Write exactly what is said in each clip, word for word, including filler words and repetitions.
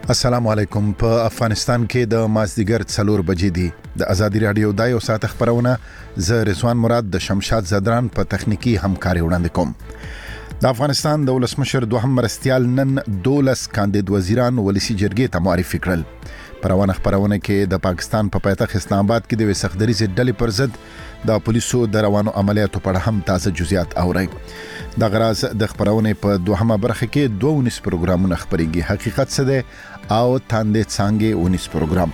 السلام علیکم. په افغانستان کې د مازدیګر څلور بجې دي. د ازادي رادیو د یو ساعت خبرونه ز رضوان مراد د شمشاد زدران په تخنیکی همکاري وړاندې کوم. د افغانستان د ولسمشر دوهم مرستیال نن دولس کاندید وزیران ولسی جرګې ته معرفي کړل. پروانه خبرونه کې د پاکستان په پایتخت اسلام آباد کې د وسخدري ډلې پر ضد د پولیسو د روانو عملیاتو په اړه هم تازه جزئیات اوري. د غراز د خبرونه په دوهمه برخه کې دوه ونیس پروګرامونه خبريږي. حقیقت څه ده او تاندې څنګه ونیس پروګرام.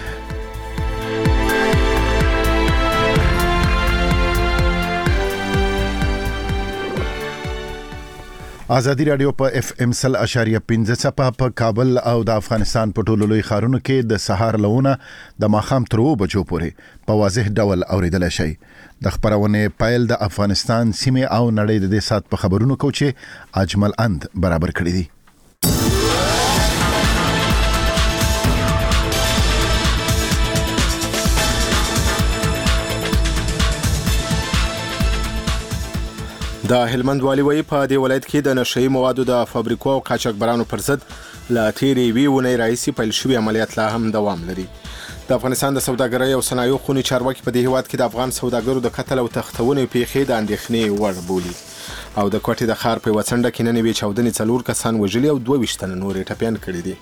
ازادي رادیو په اف ام سل اشاریه پنځه څپه په کابل او د افغانستان په ټولو لوی ښارونو کې د سهار لونه د ماخام تر اوو بجو پورې په واضح ډول اوریدل شي. د خبرونه پایل د افغانستان سیمه او نړۍ د دې سات په خبرونو کو چې اجمل اند برابر کړی دي. د هلمند والي وایي په دې ولایت کې د نشئی موادو د فابریکو او قاچاقبرانو پر ضد لا تیرې وی ونې رئیسي پیل شوی عملیات لا هم دوام لري. د افغانستان د سوداګرۍ او صنایعو خونی چارواکي په دې هیواد کې د افغان سوداګرو د قتل او تختونې پیښې د اندېښنې وړ بولي. او د کوټې د خار په وڅنډه کې نن وی چاودنې څلور کسان وژلي او دوه ویشت تنه نور ټپيان کړي دي.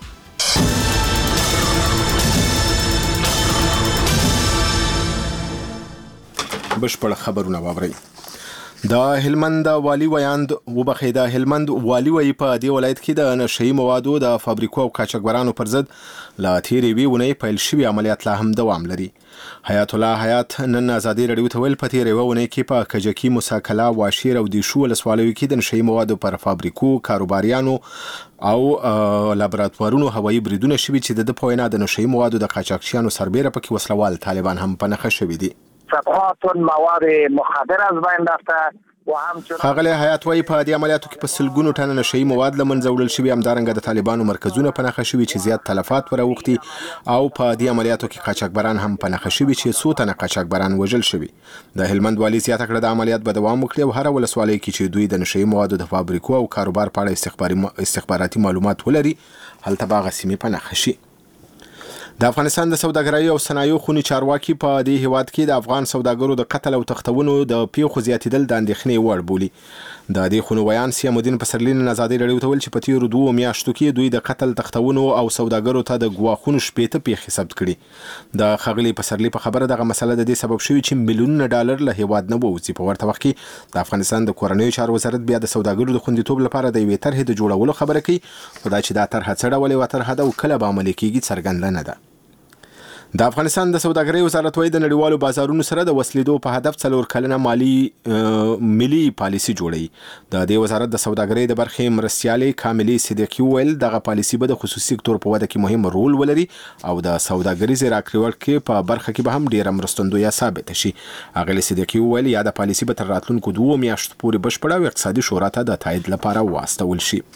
بشپړ خبرونه واورئ. د هلمند والي ویاند وبخې د هلمند والي وی په دې ولایت کې د نشئی موادو د فابریکو او قاچاقبرانو پر ضد لا تیرې وی ونې پیل شوی عملیات لا هم دوام لري. حیات الله حیات نن ازادي رادیو ته ویل په تیرې ونې کې په کجکی مساکلا واشیر او د شو ولسوالیو کې د نشئی موادو پر فابریکو کاروباریانو او لابراتوارونو هوایي بریدونه شوي چې د پوینا د نشئی موادو د قاچاقچیانو سربېره پکې وسلوال طالبان هم په نښه شوي دي. صفحات مواد مخدر از بین رفته و همچنین خغله حیات وای په دې عملیاتو کې په سلګونو ټن نشئی مواد لمنځه وړل شوی. همدارنګه د طالبانو مرکزونه په نښه شوي چې زیات تلفات وروختي او په دې عملیاتو کې قاچاقبران هم په نښه شوي چې څو تنه قاچاقبران وژل شوي. د هلمند والي زیاته کړه د عملیات به دوام وکړي او هر ولسوالۍ کې چې دوی د نشئی موادو د فابریکو او کاروبار په اړه استخباري استخباراتي معلومات ولري هلته باغ سیمه په نښه شي. د افغانستان د سوداګرۍ او صنایعو خونی چارواکي په دې هیواد کې د افغان سوداګرو د قتل او تختونو د پیښو زیاتیدل د اندېښنې وړ بولي. د دې خونو ویان سیام الدین پسرلین آزادي رادیو ته ویل چې په تیرو دوه میاشتو کې دوی د قتل تختونو او سوداګرو ته د ګواښونو شپېته پیښې ثبت کړي. د خغلی پسرلی په خبره دغه مسله د دې سبب شوی چې میلیونونه ډالر له هیواد نه ووځي. په ورته وخت کې د افغانستان د کورنیو چارو وزارت بیا د سوداګرو د خوندیتوب لپاره د یوې طرحې د جوړولو خبره کوي. خدای چې دا طرحه څه ډول یوه طرحه ده او کله به عملي کیږي څرګنده نه ده. د افغانستان د سوداګرۍ وزارت وایي د نړیوالو بازارونو سره د وسلیدو په هدف څلور کلنه مالی ملي پالیسي جوړي. د دې وزارت د سوداګرۍ د برخې مرستیالې کاملي صدیقي ویل دغه پالیسي به د خصوصي سکتور په وده کې مهم رول ولري او د سوداګریز راکړې ورکړې په برخه کې به هم ډیره مرستندویه ثابت شي. اغلی صدیقي ویل یا د پالیسي به تر راتلونکو دوه میاشتو پورې بشپړه او اقتصادي شورا ته د تایید لپاره واستول شي.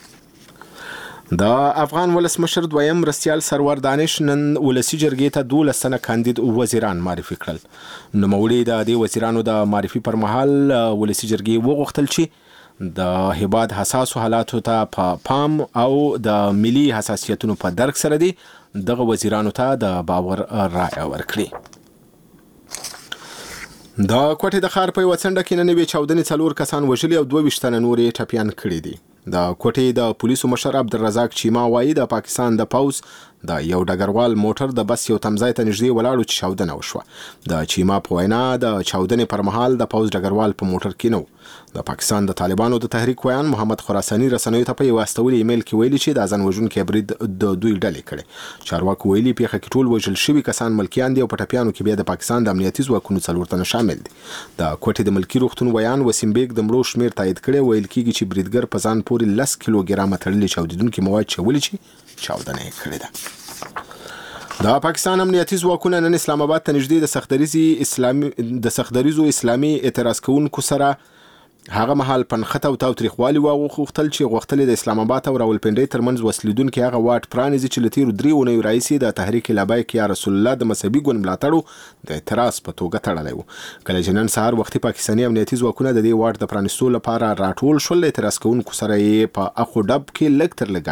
د افغان ولسمشر دویم مرستیال سرور دانش نن ولسی جرګې ته دولس تنه کاندید وزیران معرفي کړل. نوموړي د دې وزیرانو د معرفي پر مهال ولسی جرګې وغوښتل چې د هیواد حساسو حالاتو ته په پام او د ملي حساسیتونو په درک سره دي دغه وزیرانو ته د باور رایه ورکړي. د کوټې د خار په وڅنډه کې نن وی چاودنې څلور کسان وژلي او دوه ویشت تنه نور ټپيان کړي دي. د کوټې د پولیسو مشر عبدالرزاق چیما وایي د پاکستان د پوز د یو ډګروال موټر د بس یو تمځای ته نږدې ولاړو چې چاودنه وشوه. د چیما په وینا د چاودنې پر مهال د پوز ډګروال په موټر کې نو. د پاکستان د طالبانو د تحریک ویان محمد خراساني رسنیو ته په یو استولي ایمیل کې ویلي چې د ځان وژونکي برید د دوی ډلې کړي. چارواکو ویلي پیښه کې ټول وژل شوي کسان ملکیان دي او په ټپیانو کې بیا د پاکستان د امنیتي ځواکونو څلور تنه شامل دي. د کوټې د ملکی روغتون ویان وسیم بیگ د مړو شمیر تایید کړي. ویل کېږي چې بریدګر په ځان پورې لس کیلوګرامه تړلي چاودیدونکي مواد چولي چې چاودنه یې کړې ده. د پاکستان امنیتي ځواکونه نن اسلام آباد ته نږدې د سختدریزي اسلامي د سختدریزو اسلامي اعتراض کوونکو سره هغه محل پنخته او تاوتریخوالي واغوښتل چې غوښتل د اسلام آباد او راولپنډۍ ترمنځ وسلیدونکو هغه واټ پرانیزي چې لتیرو درې اونیو رئیس د تحریک لبیک یا رسول الله د مذهبي ګوند ملاتړو د اعتراض په توګه تړلی و. کله چې نن سهار وختي پاکستاني امنیتي ځواکونه د دې واټ د پرانیستو لپاره راټول شول، اعتراض کوونکو سره یې په اخو ډب کې لږ تر لږه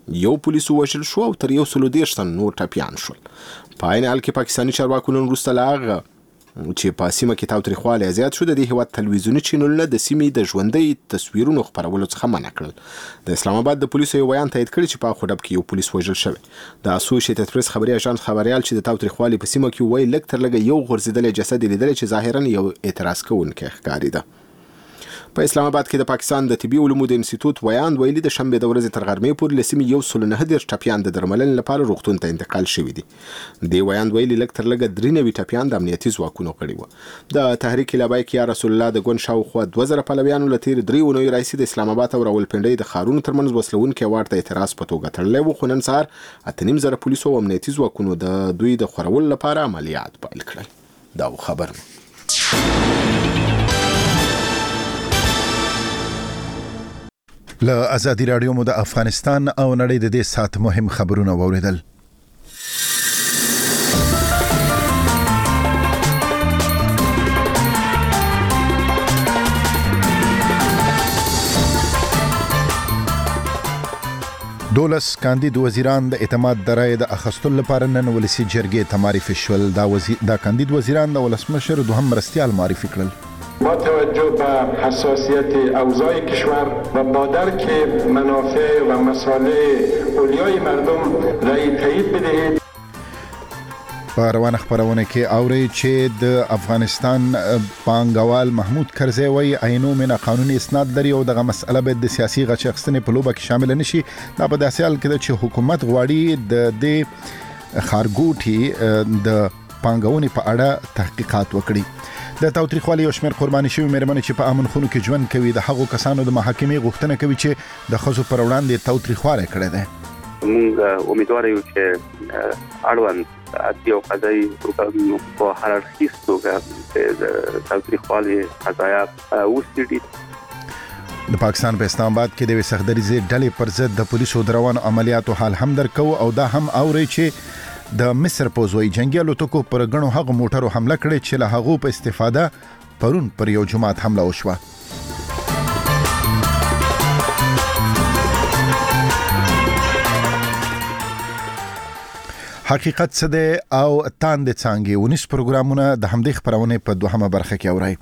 یو پولیس وژل شو او تر یو سلو دېرش تن نور ټپیان شول. په عین حال کې پاکستاني چارواکو نن وروسته له هغه چې په سیمه کې تاوتریخوالی زیات شو د دې هېواد تلویزیوني چینلونه د سیمې د ژوندۍ تصویرونو خپرولو څخه منع کړل. د اسلام آباد د پولیسو یو بیان تایید کړی چې په اخوډب کې یو پولیس وژل شوی. د اسوسییټډ پریس خبري اژانس خبریال چې د تاوتریخوالي په سیمه کې وایي لږ تر لږه یو غورځېدلی جسد یې لیدلی چې ظاهرا یو اعتراض کوونکی ښکارېده. په اسلام آباد کې د پاکستان د طبي علومو د انسټیټیوټ ویاند ویلي د شنبې د ورځې تر غرمې پورې له سیمې یو سل نهه دېرش ټپیان د درملنې لپاره روغتون ته انتقال شوي دي. دې ویاند ویلي لږ تر لږه درې نوي ټپیان د امنیتي ځواکونو کړي وو. د تحریک لبیک یا رسول الله د ګوند شاوخوا دوه زره پلویانو له تېرې درې اونیو راهیسې د اسلام آباد او راولپنډۍ د ښارونو ترمنځ وسلوونکي واټ ته اعتراض په توګه تړلی وو، خو نن سهار اته نیم زره پولیسو او امنیتي ځواکونو د دوی د خورولو لپاره عملیات پیل کړل. دا خبر له ازادي راډیو مو د افغانستان او نړۍ د دې سات مهم خبرونه واوریدل. دولس کاندید وزیران د اعتماد د رایې د اخیستلو لپاره نن ولسي جرګې ته معرفي شول. دا وزیر دا کاندید وزیران د ولسمشر دوهم مرستیال معرفی کړل. با توجه به حساسیت اوضاع کشور و با درک منافع و مصالح اولیای مردم رأی تایید بدهید. په روانه خبرونه کې اوري چې د افغانستان پانګوال محمود کرزی وایي عینو من قانوني اسناد لري او دغه مسأله به د سیاسي غچ اخیستنې په لوبه کې شامل نشي. دا په داسې حال کې چې حکومت غواړي د دې خارګوټي د پانګونې په اړه تحقیقات وکړي. د تاوتریخوالي یو شمېر قرباني شوي مېرمنې چې په امن خونو کې ژوند کوي د هغو کسانو د محاکمې غوښتنه کوي چې د ښځو پر وړاندې تاوتریخوالی کړی دی. موږ امیدوار یو چې اړوند عدلي او قضایي ارګانونو په هر اړخیز توګه د تاوتریخوالي قضایا وڅېړي. د پاکستان په اسلام آباد کې د یوې سختدریزې ډلې پر ضد د پولیسو د روانو عملیاتو حال هم درکو او دا هم اوري چې د مصر پوځوي جنگي الوتکو پر غنو هغه موټرو حمله کړې چې له هغو په استفاده پرون پر یو جماعت حمله وشوه. حقیقت څه دی او تاند څانګې ونیس پروګرامونه د همدې خبرونه په دوهمه برخه کې اورئ.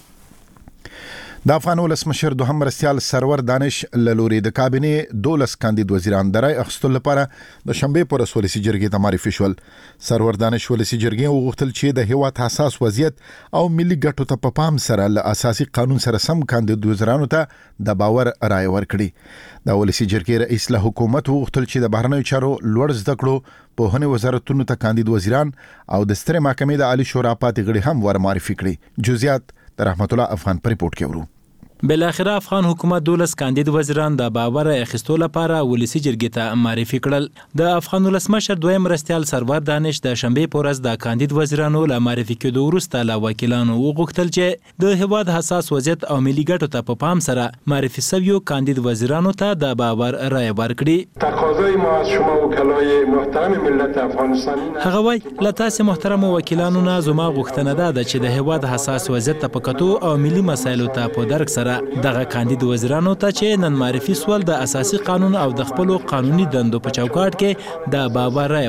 د افغان ولسمشر دوهم مرستیال سرور دانش للوري د کابینې دولس کاندید وزیران د رای اخیستلو لپاره د شنبې پر ولسي جرګې ته معرفي شول. سرور دانش ولسي جرګې وغوښتل چې د هیواد حساس وضعیت او ملي ګټو ته په پام سره له اساسي قانون سره سم کاندید وزیرانو ته د باور رای ورکړي. د ولسي جرګې رئیس له حکومت وغوښتل چې د بهرنیو چارو لوړ زده کړو په وزارتونو ته کاندید وزیران او د سترې محکمې د عالی شورا پاتې غړي هم ور معرفي کړي. جزئیات د رحمت الله افغان پر ریپورت کې ورو. بالاخره افغان حکومت دولس کاندید وزیران د باور اخیستو لپاره ولسي جرګې ته معرفي کړل. د افغان ولسمشر دویم مرستیال سرور دانش د شنبې په ورځ د کاندید وزیرانو له معرفي کېدو وروسته له وکیلانو وغوښتل چې د هیواد حساس وضعیت او ملي ګټو ته په پام سره معرفي شویو کاندید وزیرانو ته د باور رای ورکړي. تقاضای ما از شما وکلای محترم ملت افغانستان هغه وایي له تاسو محترم وکیلانو نه زما غوښتنه ده چې د هیواد حساس وضعیت ته په کتو او ملي مسایلو ته په درک سره دغه کاندید وزیرانو ته چې نن معرفي سول د اساسي قانون او د خپل قانوني دندو په چوکاټ کې د باور رای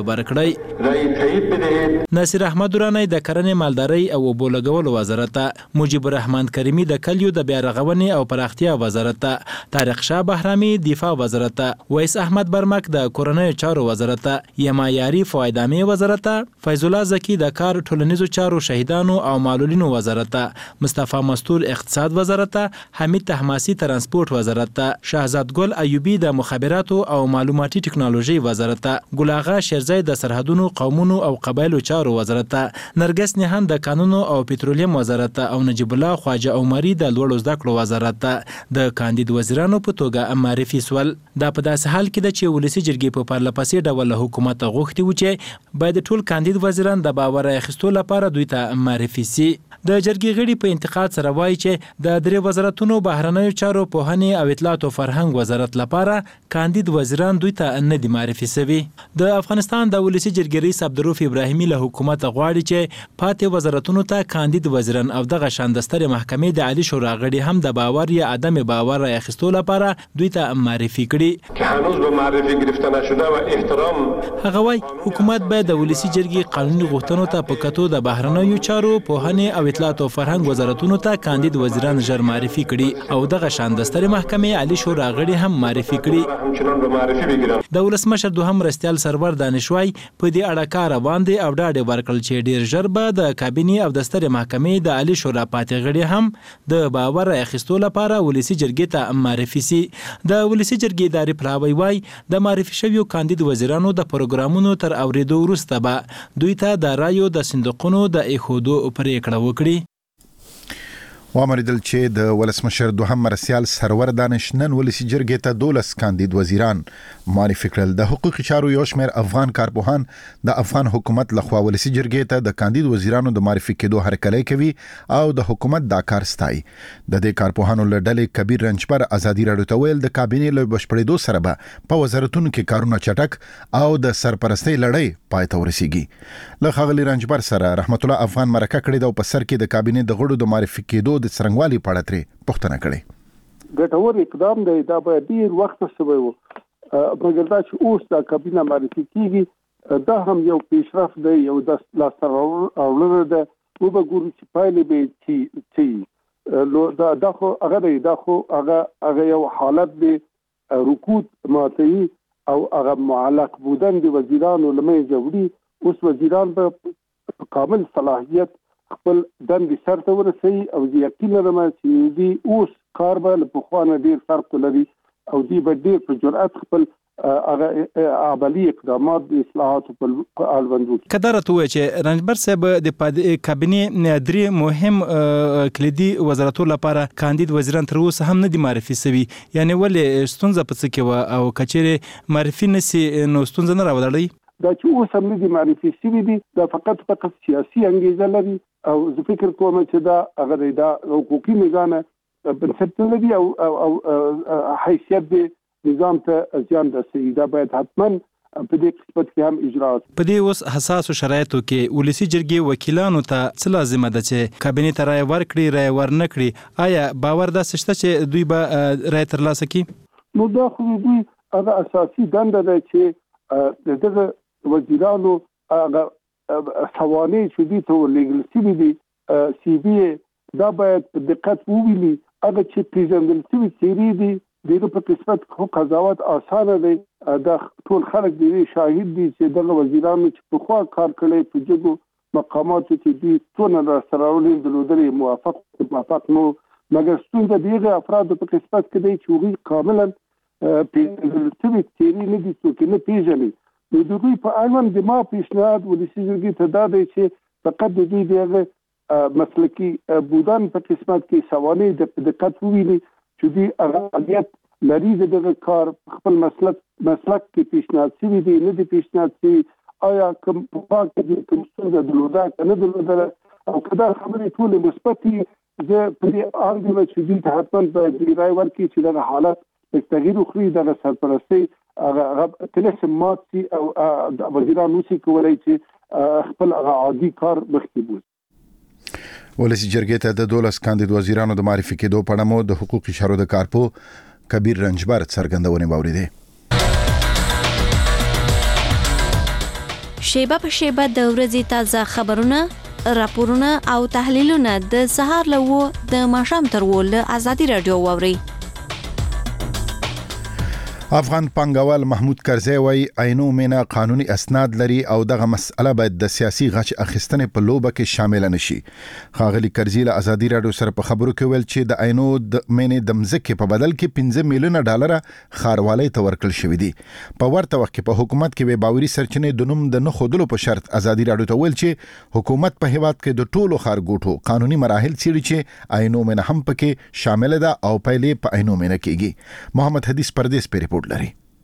ورکړی. نصیر احمد درانی د کرنې مالدارۍ او اوبو لګولو وزارت، مجيب الرحمن کریمی د کلیو د بیا رغونې او پراختیا وزارت، طارق شاه بهرامي دفاع وزارت، ویس احمد برمک د کورنیو چارو وزارت، یما یاری فوایدامي وزارت، فیض الله زکی د کار ټولنیزو چارو شهیدانو او معلولینو وزارت، مصطفی مستور اقتصاد وزارت، حمید تحماسي ترانسپورت وزارت، شهزاد ګل ایوبی د مخابراتو او معلوماتي ټکنالوژي وزارت، ګل اغا شیرزی د سرحدونو قومونو او قبایلو چارو وزارت، نرګس نهان د قانونو او پټرولیم وزارت او نجیب الله خواجه عمری د لوړو زده کړو وزارت د کاندید وزیرانو په توګه معرفي سول. دا په داسې حال کې د چې ولسي جرګې په پرلپسې ډول حکومت غوښتي و چې باید ټول کاندید وزیران د باور اخیستو لپاره دوی ته معرفي سي. د جرګې غړي په انتقاد سره وایي چې د درې وزارت دولتونو بهرنیو چارو پوهنې او اطلاعات او فرهنګ وزارت لپاره کاندید وزیران دوی ته نه دي معرفي شوي. د افغانستان د ولسی جرګې رئیس عبدالرؤف ابراهیمي له حکومت غواړي چې پاتې وزارتونو ته کاندید وزیران او دغه شاندستر محکمې د عالی شورا غړي هم د باور یا عدم باور اخیستو لپاره دوی ته معرفي کړي که هنوز به معرفی گرفته نشده و احترام. هغه وايي حکومت باید د ولسی جرګې قانوني غوښتنو ته په کتو د بهرنیو چارو پوهنې او اطلاعات او فرهنګ وزارتونو ته کاندید وزیران ژر معرفي کړي او دغه شاندستر محکمې عالی شورا غړي هم معرفي کړي. همچنان به معرفی بگیرم. د ولسمشر دوهم مرستیال سرور دانشوای په دې اړه کار روان دی او ډاډ ورکړل چې ډیر ژر به د کابینې او د سترې محکمې د عالی شورا پاتې غړي هم د باور اخیستو لپاره ولسی جرګې ته معرفي سي. د ولسی جرګې ادارې پلاوی وای د معرفي شویو کاندید وزیرانو د پروګرامونو تر اوریدو وروسته به دوی ته د رایو د صندوقونو د ایښودو پریکړه وکړي. وامریدل چې د ولسمشر دوهم مرستیال سرور دانش نن ولسی جرګې ته دولس کاندید وزیران معرفي کړل. د حقوقي چارو یو شمېر افغان کارپوهان د افغان حکومت لخوا ولسی جرګې ته د کاندید وزیرانو د معرفي کېدو هرکلی کوي او د حکومت دا کار ستایي. د دې کارپوهانو له ډلې کبیر رنجبر ازادي راډیو ته ویل د کابینې له بشپړېدو سره به په وزارتونو کې کارونه چټک او د سرپرستۍ لړۍ پای ته ورسیږي. له ښاغلي رنجبر سره رحمت الله افغان مرکه کړې ده او په سر کې د کابینې د غړو د معرفي کېدو د څرنګوالي په اړه ترې پوښتنه کړې. ګټور اقدام دی، دا به ډیر وخت شوی و، مګر دا چې اوس دا کابینه معرفي کیږي دا هم یو پیشرفت دی، یو د لاسته راوړنه ده. وګورو چې پایلې به چې دا دا خو هغه دی، دا خو هغه هغه یو حالت دی رکود ماتوي او هغه معلق بودن د وزیرانو لمنځه وړي. اوس وزیران به کامل صلاحیت خپل دندې سرته ورسوي او یقین لرم چې دوی اوس کار به له پخوانه ډېر فرق لري او دوی به ډېر په جرأت خپل هغه عملي اقدامات د اصلاحاتو په اړوند وکړي. که دا راته ووایي چې رنجبر صاحب د کابینې درې مهم کلیدي وزارتونو لپاره کاندید وزیران تر اوسه هم نه دي معرفي شوي، یعنې ولې ستونزه په څه کې وه او که چیرې معرفي نه سي نو ستونزه نه راولاړوي؟ دا چې اوس هم نه دي معرفي شوي دي دا فقط فقط سیاسي انګیزه لري او زه فکر کوم چې دا هغه دا حقوقي نظام بنسټ لري او او حیثیت دی نظام ته زیان رسوي. دا باید حتما په دې قسمت کې هم اجراات. په دې اوس حساسو شرایطو کې ولسی جرګې وکیلانو ته څه لازمه ده چې کابینې ته رایه ورکړي رایه ورنه کړي؟ آیا باور داسې شته چې دوی به رایه ترلاسه کړي؟ نو دا خو دوی هغه اساسي دنده ده چې دغه وزیرانو هغه سوانې چې دوی ته ورلېږل شوي دي سی بي دا باید په دقت وویني. هغه چې پیژندل شوي څېرې دي د هغه په قسمت خو قضاوت اسانه دی. دا ټول خلک د دې شاهد دي چې دغه وزیرانو چې پخوا کار کړی په جګو مقاماتو کې دوی څونه لاسته راوړنې درلودلې موافق موافق نو، مګر ستونزه د هغې افرادو په قسمت کې دی چې هغوی کاملا پیژندل شوي څېرې نه دي، څوک نه پیژني. نو د دوی په اړوند د ما پیشنهاد ولسي جرګې ته دا دی چې فقط د دوی د هغه مسلکي بودن په قسمت کې سوانې د دقت وویني چې دوی هغه فعالیت لري د دغه کار خپل مسلک مسلک کې پیشنهاد شوي دي نه دي پیشنهاد شوي، آیا کوم پخوا کې کوم ستونزه درلوده که نه درلودله او که دا خبرې ټولې مثبت دي زه په دې اند یم چې دوی ته حتما باید دوی رایه ورکړي چې دغه حالت تغییر وکړي، دغه سرپرستۍ هغه تلسم مات سي او وزیران نشي کولی چې خپل عادي کار مخکې بوځي. ولسی جرګې ته د دولس کاندید وزیرانو د معرفي کېدو په اړه مو د حقوقي چارو د کارپو کبیر رنجبر څرګندونې واورېدې. شیبه په شیبه د ورځې تازه خبرونه، راپورونه او تحلیلونه د سهار له و د ماښام تر و له ازادي راډیو واورئ. افغان پانګوال محمود کرزی وای عینو مینا قانوني اسناد لري او دغه مسأله باید د سیاسي غچ اخیستنې په لوبه کې شامل نشي. ښاغلي کرزی له ازادي راډیو سره په خبرو کې ویل چې د عینو د مینې د مځکې په بدل کې پنځه میلیونه ډالر خاروالۍ ته ورکړل شوي دي. په ورته وخت کې په حکومت کې باوري سرچینې د نوم د نه ښودلو په شرط ازادي راډیو ته ویل چې حکومت په هیواد کې د ټولو ښارګوټو قانوني مراحل څیړي چې عینو مینا هم پکې شامل ده او پایلې په عینو مینا کېږي. محمد حدیث پردیس په ریپورت لري.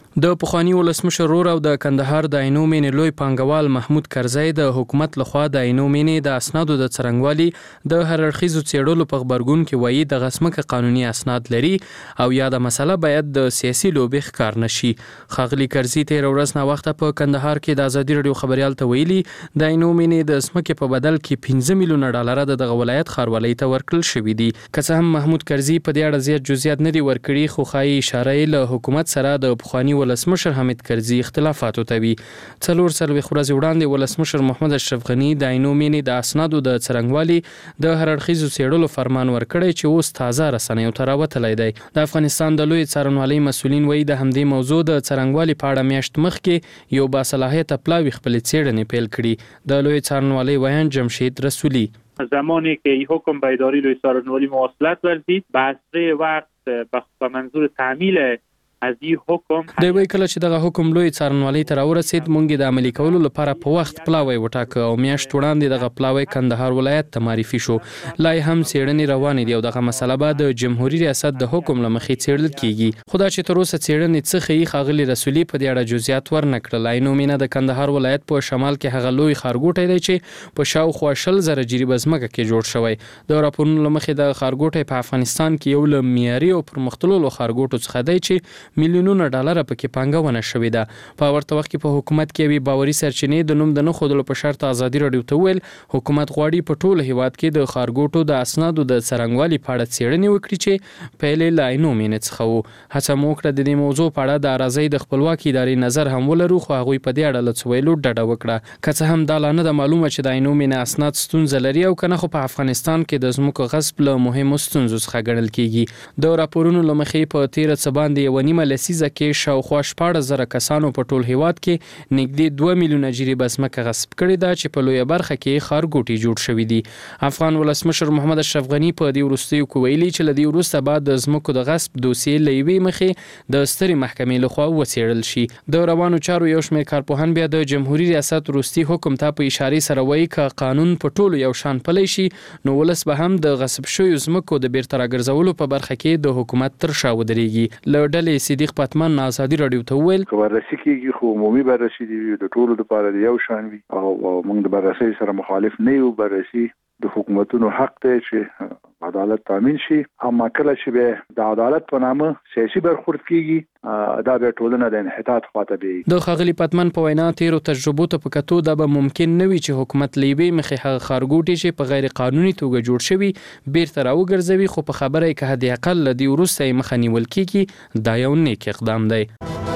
د پخوانی ولسمشر رور او د کندهار د عینو مینې لوی پانګوال محمود کرزی د حکومت لخوا د عینو مینې د اسنادو د څرنګوالي د هر اړخیزو څېړلو په خبرګون کې وایي د غسمکه قانوني اسناد لري او یا د مسله باید د سیاسي لوبې ښکار نشي. ښاغلي کرزي تیر ورځ نه وخت په کندهار کې د ازادي رادیو خبريال ته ویلي د عینو مینې د اسمکه په بدل کې پنځه میلیونه ډالر د دغه ولایت ښاروالۍ ته ورکړل شوې دي. که څه هم محمود کرزي په دې اړه زیات جزئیات نه دي ورکړي خو خایي اشاره له حکومت سره د پخوانی ولسمشر حمید کرزي اختلافاتو ته وي. څلور څلوېښت ورځې وړاندې ولسمشر محمد اشرف غني د عینو مینې د اسنادو د څرنګوالي د هر اړخیزو څېړلو فرمان ورکړی چې اوس تازه رسنیو ته راوتلی دی. د افغانستان د لوی څارنوالۍ مسؤلین وایي د همدې موضوع د څرنګوالي په اړه میاشت مخکې یو باصلاحیته پلاوي خپلې څېړنې پیل کړي. د لوی څارنوالۍ ویان جمشید رسولی: زمانی که این حکم به اداره لوی څارنوالۍ مواصلت ورزید به اسره وقت به منظور تعمیل از این حکم د وی کله چې دغه حکم لوی څارنوالۍ ته راورسید مونږ د عملي کولو لپاره په وخت پلاوی وټاکه او میاشت وړاندې دغه پلاوی کندهار ولایت ته معرفي شو. لا هم څېړنې روانې دي او دغه مسله به د جمهوریت ریاست د حکم لمخې څېړل کیږي. خو دا چې تر اوسه څېړنې څه ښیي ښاغلي رسولي په دې اړه جزئیات ورنکړل. عینو مینه د کندهار ولایت په شمال کې هغه لوی ښارګوټی دی چې په شاوخوا شل زره جریبه ځمکه کې جوړ شوی. د راپورونو لمخې د ښارګوټی په افغانستان کې یو له معیاري او پرمختللو ښارګوټو څخه دی چې میلیونونه ډالر پکې پانګونه شوې ده. په ورته وخت کې په حکومت کې وی باوري سرچینې د نوم د نه خودلو په شرط ازادي رادیو ته ویل حکومت غواړي په ټول هیواد کې د ښارګوټو د اسنادو د څرنګوالي په اړه څېړنې وکړي چې پیلې لا عینو مینې څخه وو. هڅه مو وکړه د دې موضوع په اړه د اراضۍ د خپلواکۍ ادارې نظر هم ولرو خو هغوی په دې اړه له څه ویلو ډډه وکړه. که څه هم دا لا نه ده معلومه چې د عینو مینې اسناد ستونزه لري او که نه خو په افغانستان کې د ځمکو غصب له مهمو ستونزو څخه ګڼل کېږي. د راپورونو له مخې په تیره څه باندې یوه نیمه لسیزه کې شاوخوا شپاړس زره کسانو په ټول هیواد کې نږدې دوه میلیونه جریبه ځمکه غصب کړې ده چې په لویه برخه کې ښارګوټي جوړ شوي دي. افغان ولسمشر محمد اشرف غني په دې وروستیو کې ویلي چې له دې وروسته به د ځمکو د غصب دوسیې له یوې مخې د سترې محکمې لخوا وڅېړل شي. د روانو چارو یو شمېر کارپوهان بیا د جمهوریت ریاست وروستي حکم ته په اشارې سره وایي که قانون په ټولو یو شان پلی شي نو ولس به هم د غصب شویو ځمکو د بیرته راګرځولو په برخه کې د حکومت تر شا ودرېږي. له ډلې صدیق پتمن ازادي رادیو ته وویل: که بررسي کېږي خو عمومي بررسي دي د ټولو لپاره د یو شان وي او موږ د بررسي سره مخالف نه یو. بررسي د حکومتونو حق دی چې عدالت تامین شي، اما کله چې به د عدالت په نامه سیاسي برخورد کېږي دا به ټولنه د انحطاط خواته بیایي. د ښاغلي پتمن په وینا تیرو تجربو ته په کتو دا به ممکن نه وي چې حکومت له یوې مخې هغه ښارګوټي چې په غیر قانوني توګه جوړ شوي بیرته راوګرځوي، خو په خبره یې که حد اقل له دې وروسته یې مخه نیول کېږي دا یو نیک اقدام دی.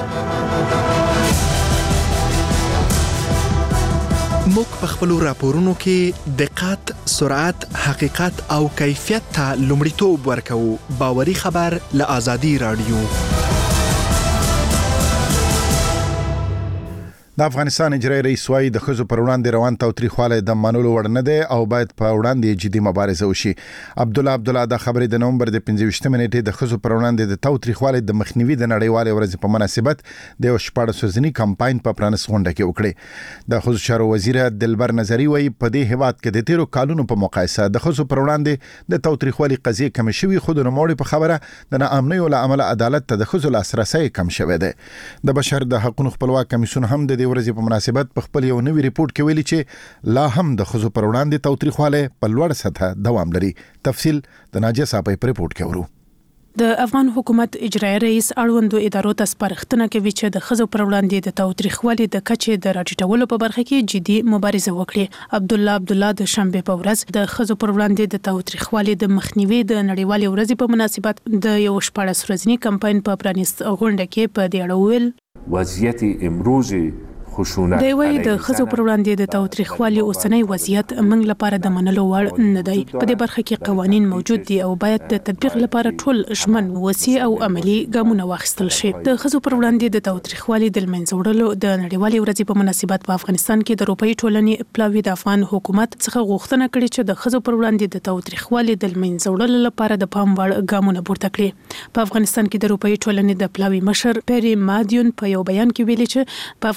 موږ په خپلو راپورونو کې دقت، سرعت، حقیقت او کیفیت ته لومړیتوب ورکوو. باوري خبر له ازادي رادیو. د افغانستان اجرایي رئیس وايي د ښځو پر وړاندې روان تاوتریخوالی د منلو وړ نه دی او باید په وړاندې جدي مبارزه وشي. عبدالله عبدالله د خبرې د نومبر د پنځه ویشتمې نیټې د ښځو پر وړاندې د تاوتریخوالي د مخنیوي د نړیوالې ورځې په مناسبت د یو شپاړس ورځني کمپاین په پرانیست غونډه کې وکړې. د ښځو چارو وزیره دلبر نظري وايي په دې هیواد کې د تیرو کالونو په مقایسه د ښځو پر وړاندې د تاوتریخوالي قضیې کمې شوي، خو د نوموړي په خبره د ناامنیو له امله عدالت ته د ښځو لاسرسی کم شوی دی. د بشر د حقوقو خپلواک کمیسیون هم د ورځې په مناسبت په خپل یو نوی ریپورت کې ویلي چې لا هم د ښځو پر وړاندې تاوتریخوالی په لوړ سطحه دوام لري. تفصیل د ناجیه صاحب په ریپورت کې ورو. د افغان حکومت اجرایي رئیس اړوندو ادارو ته سپارښتنه کوي چې د ښځو پر وړاندې د تاوتریخوالي د کچې د راټیټولو په برخه کې جدي مبارزه وکړي. عبدالله عبدالله د شنبې په ورځ د ښځو پر وړاندې د تاوتریخوالي د مخنیوي د نړیوالې ورځې په مناسبت د یو شپاړس ورځني کمپاین په پرانیست غونډه کې په دې اړه ویل: وضعیت امروزی خشونت دی وایي د ښځو پر وړاندې د تاوتریخوالي اوسنی وضعیت موږ لپاره د منلو وړ نه دی. په دې برخه کې قوانین موجود دي او باید د تطبیق لپاره ټول ژمن، وسیع او عملی ګامونه واخیستل شي. د ښځو پر وړاندې د تاوتریخوالي د منځه وړلو د نړیوالې ورځې په مناسبت په افغانستان کې د اروپایي ټولنې پلاوي د افغان حکومت څخه غوښتنه کړې چې د ښځو پر وړاندې د تاوتریخوالي د منځه وړلو لپاره د پام وړ ګامونه پورته کړي. په افغانستان کې د اروپایي ټولنې د پلاوي مشر پیری مادیون په یو بیان کې ویلي چې په افغانستان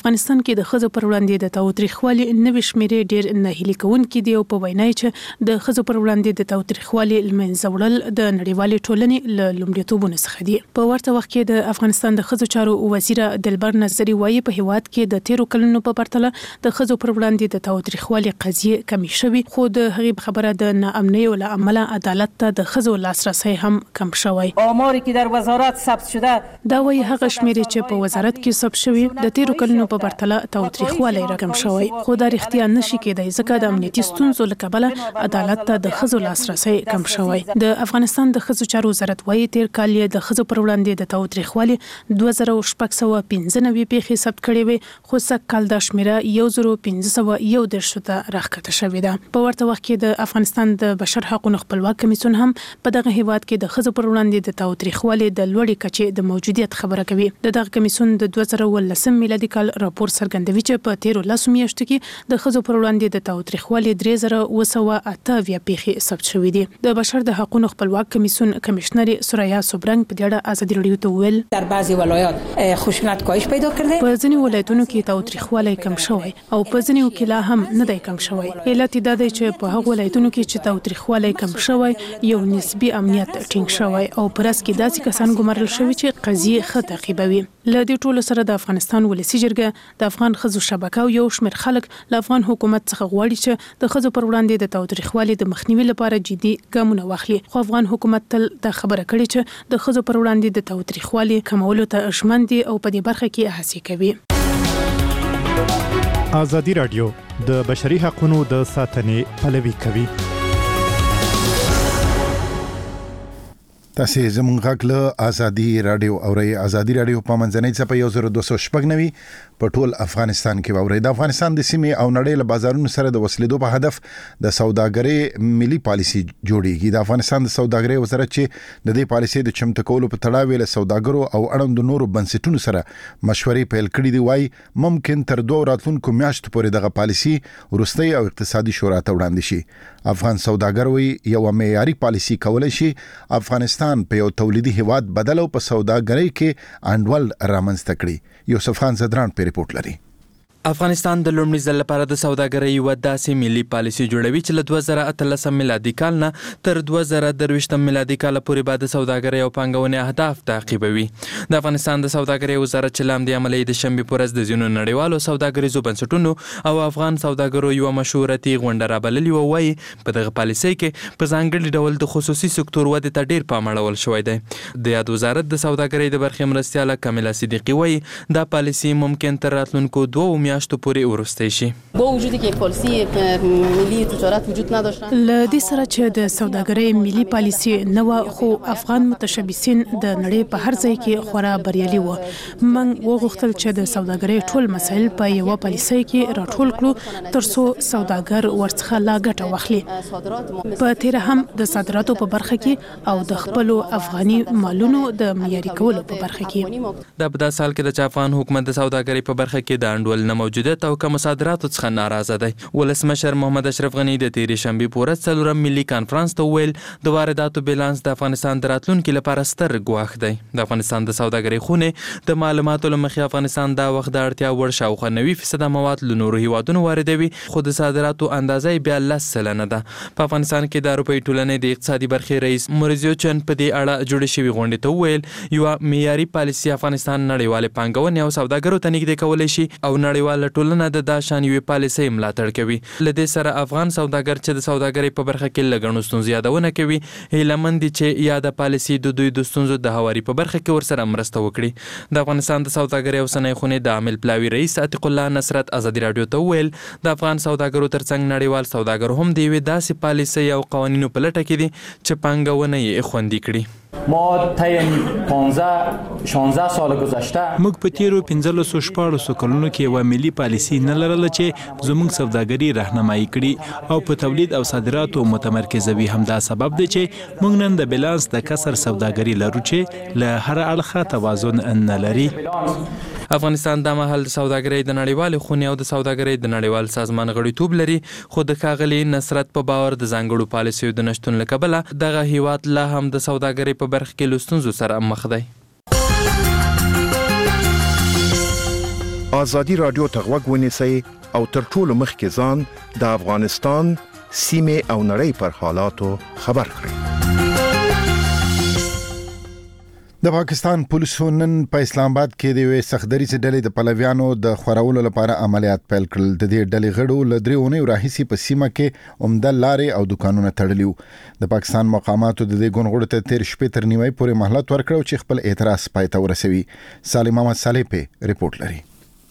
کې د خزو پر وړاندې د تاوتریخوالي نوې شمیرې ډېر ناهیلي کوونکي دي او په وینا چې د خزو پر وړاندې د تاوتریخوالي لمنځه وړل د نړیوالې ټولنې له لومړیتوبونو څخه دي. په ورته وخت کې د افغانستان د خزو چارو وزیر دلبر نظری وایي په هیواد کې د تیرو کلونو په پرتله د خزو پر وړاندې د تاوتریخوالي قضیه کمی شوي، خو د هغې خبره د ناامنۍ له امله عدالت ته د خزو لاسرسی هم کم شوی. آماری که در وزارت ثبت شده دا وایي هغه شمیرې چې په وزارت کې ثبت شوي د تیرو کلونو په پرتله تاوتریخوالی راکم شوی، خو دا رښتیا نشي کېدای ځکه د امنیتي ستونزو له کبله عدالت ته د خزو لاسرسی کم شوی. د افغانستان د خزو چارو وزارت وایي تیر کال یې د خزو پر وړاندې د تاوتریخوالي دوه زره شپږ سوه پنځه نوي پیښې ثبت کړې وې، خو سږ کال دا شمیره یو زره پنځه سوه یو دېرشو ته راښکته شوې ده. په ورته وخت کې د افغانستان د بشر حقوقو خپلواک کمیسیون هم په دغه هیواد کې د خزو پر وړاندې د تاوتریخوالي د لوړې کچې د موجودیت خبره کوي. د دغه کمیسیون د دوه زره ولسم میلادي کال راپور څرګندوي چې په تیرو لسو میاشتو کې د خزو پر وړاندې د تاوتریخوالي درې زره اوه سوه اته اویا پیښې ثبت شوې دي. د بشر د حقوقو خپلواک کمیسیون کمشنر سوریا سوبرنګ په دې اړه ازادي راډیو ته وویل در بعضی ولایات خشونت کاهش پیدا کرده، په ځینې ولایتونو کې تاوتریخوالی کم شوی او په ځینې کې لا هم نه دی کم شوی. علت دا دی چې په هغو ولایتونو کې چې تاوتریخوالی کم شوی یو نسبی امنیت ټینګ شوی او په راس کې داسې کسان ګمارل شوي چې قضیې ښه تعقیبوي. له دې ټولو سره د افغانستان ولسي جرګه د افغان ښځو شبکه او یو شمېر خلک له افغان حکومت څخه غواړي چې د ښځو پر وړاندې د تاوتریخوالي د مخنیوي لپاره جدي ګامونه واخلي، خو افغان حکومت تل دا خبره کړې چې د ښځو پر وړاندې د تاوتریخوالي کمولو ته ژمن دي او په دې برخه کې هڅې کوي. ازادي راډیو د بشري حقوقو د ساتنې پلوي کوي. تاسو زموږ غږ له ازادي راډیو اورئ. ازادي راډیو په منځنۍ څپه یو زره دوه سوه شپږ نوي په ټول افغانستان کې واورئ. د افغانستان د سیمې او نړۍ له بازارونو سره د وسلیدو په هدف د سوداګرۍ ملي پالیسي جوړیږي. د افغانستان د سوداګرۍ وزارت چې د دې پالیسي د چمتو کولو په تړاو له سوداګرو او اړوندو نورو بنسټونو سره مشورې پیل کړې دي، وایي ممکن تر دوه راتلونکو میاشتو پورې دغه پالیسي وروستۍ او اقتصادي شورا ته وړاندې شي. افغان سوداګر وایي یو معیاري پالیسي کولای شي افغانستان په یو تولیدي هیواد بدل او په سوداګرۍ کې انډول رامنځته کړي. یوسف خان زدران په ریپورت لري. افغانستان د لومړي ځل لپاره د سوداګرۍ یوه داسې ملي پالیسي جوړوي چې له دوه زره اتلسم میلادي کال نه تر دوه زره درویشتم میلادي کال پورې به د سوداګرۍ او پانګونې اهداف تعقیبوي. د افغانستان د سوداګرۍ وزارت چې له همدې امله یې د شنبې په ورځ د ځینو نړیوالو سوداګریزو بنسټونو او افغان سوداګرو یوه مشورتي غونډه رابللې وه، وایي په دغه پالیسۍ کې په ځانګړي ډول د خصوصي سکتور ودې ته ډېر پام اړول شوی دی. د یاد وزارت د سوداګرۍ د برخې مرستیاله کامله صدیقي وایي دا پالیسي ممکن تر راتلونکو دوه میاشتو پورې ورسته شي. با وجودی که پالیسی ملی تجارت وجود نداشتن، ل دې سره چې د سوداګرۍ ملي پالیسی نه و، خو افغان متشبثین د نړۍ په هر ځای کې خورا بریالي وو. موږ وغوښتل چې د سوداګرۍ ټول مسایل په یوه پالیسۍ کې راټول کړو ترڅو سوداګر ورڅخه لا ګټه واخلي. په تیر هم د صادراتو په برخه کې او د خپلو افغاني مالونو د معیاري کولو په برخه کې. دا په داسې حال کې د افغان حکومت د سوداګرۍ په برخه کې د انډول نه موجودیت او کم صادراتو څخه ناراضه دی. ولسمشر محمد اشرف غنی د تیرې شنبې په ورځ څلورم ملي کانفرنس ته وویل د وارداتو بیلانس د افغانستان د راتلونکي لپاره ستر ګواښ دی. د افغانستان د سوداګرۍ خونې د معلوماتو له مخې افغانستان دا وخت د اړتیا وړ شاوخوا نوي فیصده مواد له نورو هیوادونو واردوي، خو د صادراتو اندازه یې بیا لس سلنه ده. په افغانستان کې د اروپایي ټولنې د اقتصادي برخې رئیس موریزیو چن په دې اړه جوړې شوې غونډې ته وویل یوه معیاري پالیسي افغانستان نړیوالې پانګونې او سوداګرو ته نږدې کولی شي او نړیواله ټولنه د دا شان یوې پالیسۍ ملاتړ کوي. له دې سره افغان سوداګر چې د سوداګرۍ په برخه کې له ګڼو ستونزو یادونه کوي هیلهمند دي چې یاده پالیسي د دوی د ستونزو د هواري په برخه کې ورسره مرسته وکړي. د افغانستان د سوداګرۍ او صنایع خونې د عامل پلاوي رئیس عتیق الله نصرت ازادي راډیو ته وویل د افغان سوداګرو ترڅنګ نړیوال سوداګر هم د یوې داسې پالیسۍ او قوانینو په لټه کې دي چې پانګونه یې خوندي کړي. ما طی پانزده شانزده سال گذشته موږ په تیرو پنځلسو شپاړسو کلونو کې یوه ملي پالیسي نه لرله چې زموږ سوداګري راهنمایي کړي او په تولید او صادراتو متمرکزوي. همدا سبب دی چې موږ نن د بیلانس د کسر سوداګري لرو چې له هر اړخه توازن نه لري. افغانستان د مهال د سوداګرۍ د نړیوالې خونې او د سوداګرۍ د نړیوال سازمان غړیتوب لري، خو د ښاغلي نصرت په باور د ځانګړو پالیسیو د نشتون له کبله دغه هیواد لا هم د سوداګرۍ په برخه کې له ستونزو سره مخ دی. ازادي رادیو ته غوږ ونیسئ او تر ټولو مخکې ځان د افغانستان سیمې او نړۍ پر حالاتو خبر کړئ. د پاکستان پولیسو نن په اسلام آباد کې د یوې سختدریځ ډلې د پلویانو د خورولو لپاره عملیات پیل کړل. د دې ډلې غړو له درې اونیو راهیسې په سیمه کې عمده لارې او دکانونه تړلي وو. د پاکستان مقاماتو د دې ګونغړو ته تیر شپې تر نیمایي پورې مهلت ورکړ چې خپل اعتراض پای ته ورسوي. سالم محمد صالح په ریپورت لري.